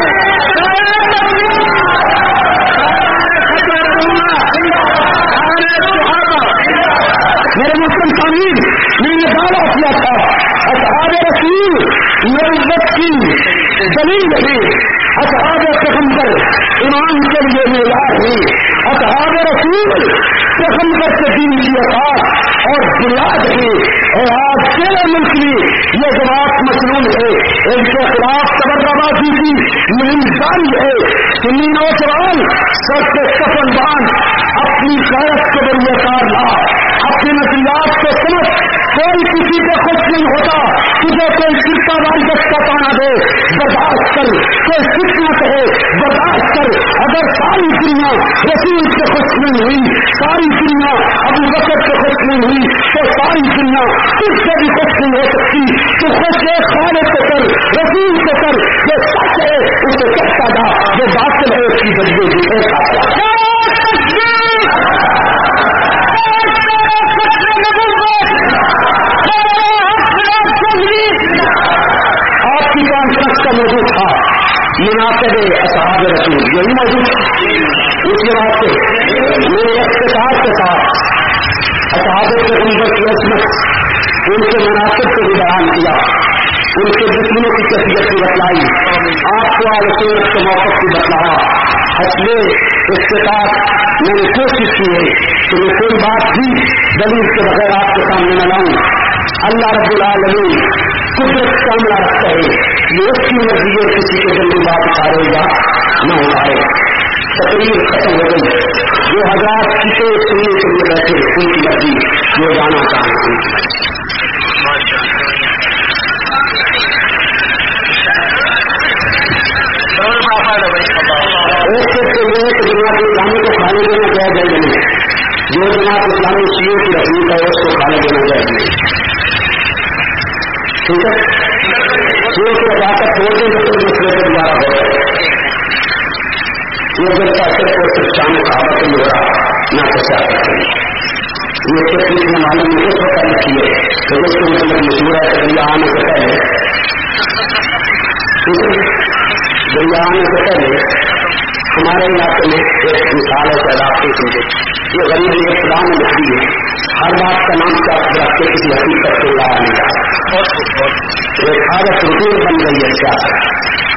میرے مسلم تعمیر میں نے دعویٰ کیا تھا اصحاب رسول نبوت کی دلیل ہے. اصحاب پیغمبر ایمان کے لیے معیار ہے. اصحاب رسول پیغمبر کے دین کی اطاعت اور بنیاد ہے. اور آج تیرے ملک میں یہ جماعت مصنون ہے. ان کے خلاف تبربازی کی مہم جاری ہے. سنی نوجوان سر کے کفن باندھ اپنی غیرت کے ذریعے کار لا, اپنے نظریات کو سمجھ. کوئی کسی پہ خوش نہیں ہوتا. تجھے کوئی فرقہ واریت کا تانا دے برداشت کر, کوئی فتنہ کہے برداشت کر. اگر ساری دنیا رسول سے خوش نہیں ہوئی, ساری دنیا ابو بکر سے خوش نہیں ہوئی, تو ساری دنیا تجھ سے بھی خوش نہیں ہو سکتی. تو خوش ہے خالق کو کر, رسول کو کر. جو سچ ہے اسے کہتا جا, جو باطل ہے اس کی بدلے بھی ایسا جا. آپ کی کانفرنس کا موضوع مناقب اصحاب رسول یہی موجود اس کے واسطے میرے اختصار کے ساتھ اصحاب پیغمبر کی عصمت ان کے مناقب کو بھی بیان کیا، ان کے دشمنوں کی کیفیت کی بتلائی، آپ کو آل سنت کے موقف کی بتلایا۔ حسب استطاعت میں نے کوشش کی ہے کہ میں کوئی بات بھی دلیل کے بغیر آپ کے سامنے نہ لاؤں۔ اللہ رب العالمین قدرت کاملہ رکھتا ہے، یہ اس کی مرضی ہے کسی کے دل میں بات اٹھارے گا نہ اٹھارے۔ تقریر ختم ہو گئی، جو حضرات کسی سننے کے لیے بیٹھے ان کی مرضی، جو جانا چاہیں ان کی مرضی۔ ایک سے یہ کہ جماعت اسلامی کو کھانے دینا جائز ہے نہیں، جو جماعت اسلامی شیعوں کی رسول ہے اس کو کھانے دینا جائز نہیں، ٹھیک ہے؟ شیعوں کی رضاکت چھوڑ دیں تو پھر مسئلے سے دوبارہ ہو جائے۔ یہ جلسہ صرف اور صرف شام صحابہ کے لیے ہو رہا، نہ کہ سیاست کے لیے۔ یہ تکلیف میں معلوم نہیں اس وقت لکھی ہے کہ اس کو مطلب مشہور ہے کہ دریا آنے سے پہلے دریا آنے سے پہلے ہمارے علاقے میں ایک مثال ہے سیلاب کی سمجھے، یہ غریب ایک خدا میں لکھی ہے، ہر بات کا نام کیا رکھ کے کسی حقیقت کو لایا نہیں جاتا، ایک عادت روٹین بن گئی ہے سیاست۔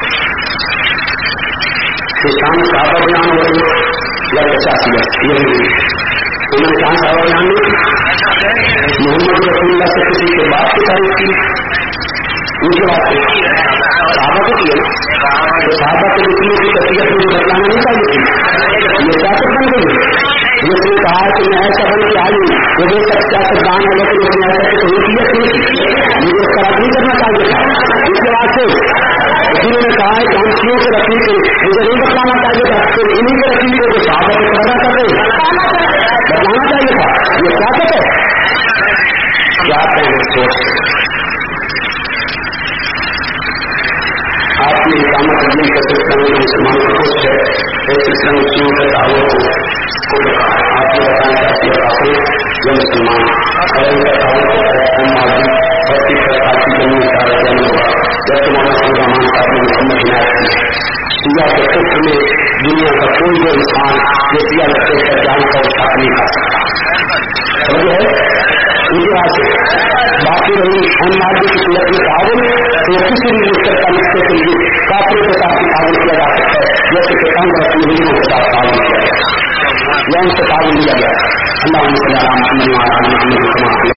شان صحابہ بیان ہو رہی ہے یا کساسیت، یہی انہوں نے شان صحابہ بیان نہیں، محمد رسول اللہ سے کسی کے باپ کی تعریف کی، ان کے بات صحابہ کو کیا تو صحابہ کے رسولوں کی کیفیت مجھے بتلانا نہیں چاہیے تھی، یہ سیاست بن گئی ہے۔ جس نے کہا کہ میں ایسا بن کے آئی ہوں وہ بے شک سیاست دان ہے لیکن اس نے ایسا کہ حیثیت نہیں تھی، مجھے اس طرح نہیں کرنا چاہیے تھا، اس کے بعد سے انہوں نے کہا ہے کہ ہم کیوں سے رفیق مجھے نہیں بتلانا چاہیے تھا، پھر انہیں کے رفیق کو جو صحابہ کو پیدا کر رہے بتلانا چاہیے تھا، یہ سیاست ہے۔ کیا کہیں سوچ آپ کی اقامت عدم کا سلسلہ میں مسلمانوں کی کوشش ہے، ایک سلسلہ مسلموں کے تعاون کو رکھا ہے۔ آپ یہ بتائیں چاہتے ہیں کافی جو مسلمان اگر ان کا تعاون کو ہم ماضی اور کس طرح کی زمین اشارہ جانا ہوگا جیسے مولانا رحمان صاحب نے محمد عنایت کی سیاح کے فکر میں دنیا کا کوئی بھی انسان یہ سیاح لگتے کا جان کا اشاق نہیں کر سکتا، سمجھے ہے ان کی بات سے باقی رہی ہم ماضی کی صورت میں تعاون تو کسی بھی مشکل کا نقطے کے لیے کافروں کے ساتھ تعاون کیا جا سکتا ہے، جیسے کہ کم رسمی ہندوؤں کے ساتھ تعاون کیا جائے یا ان سے تعاون لیا جائے۔ اللہ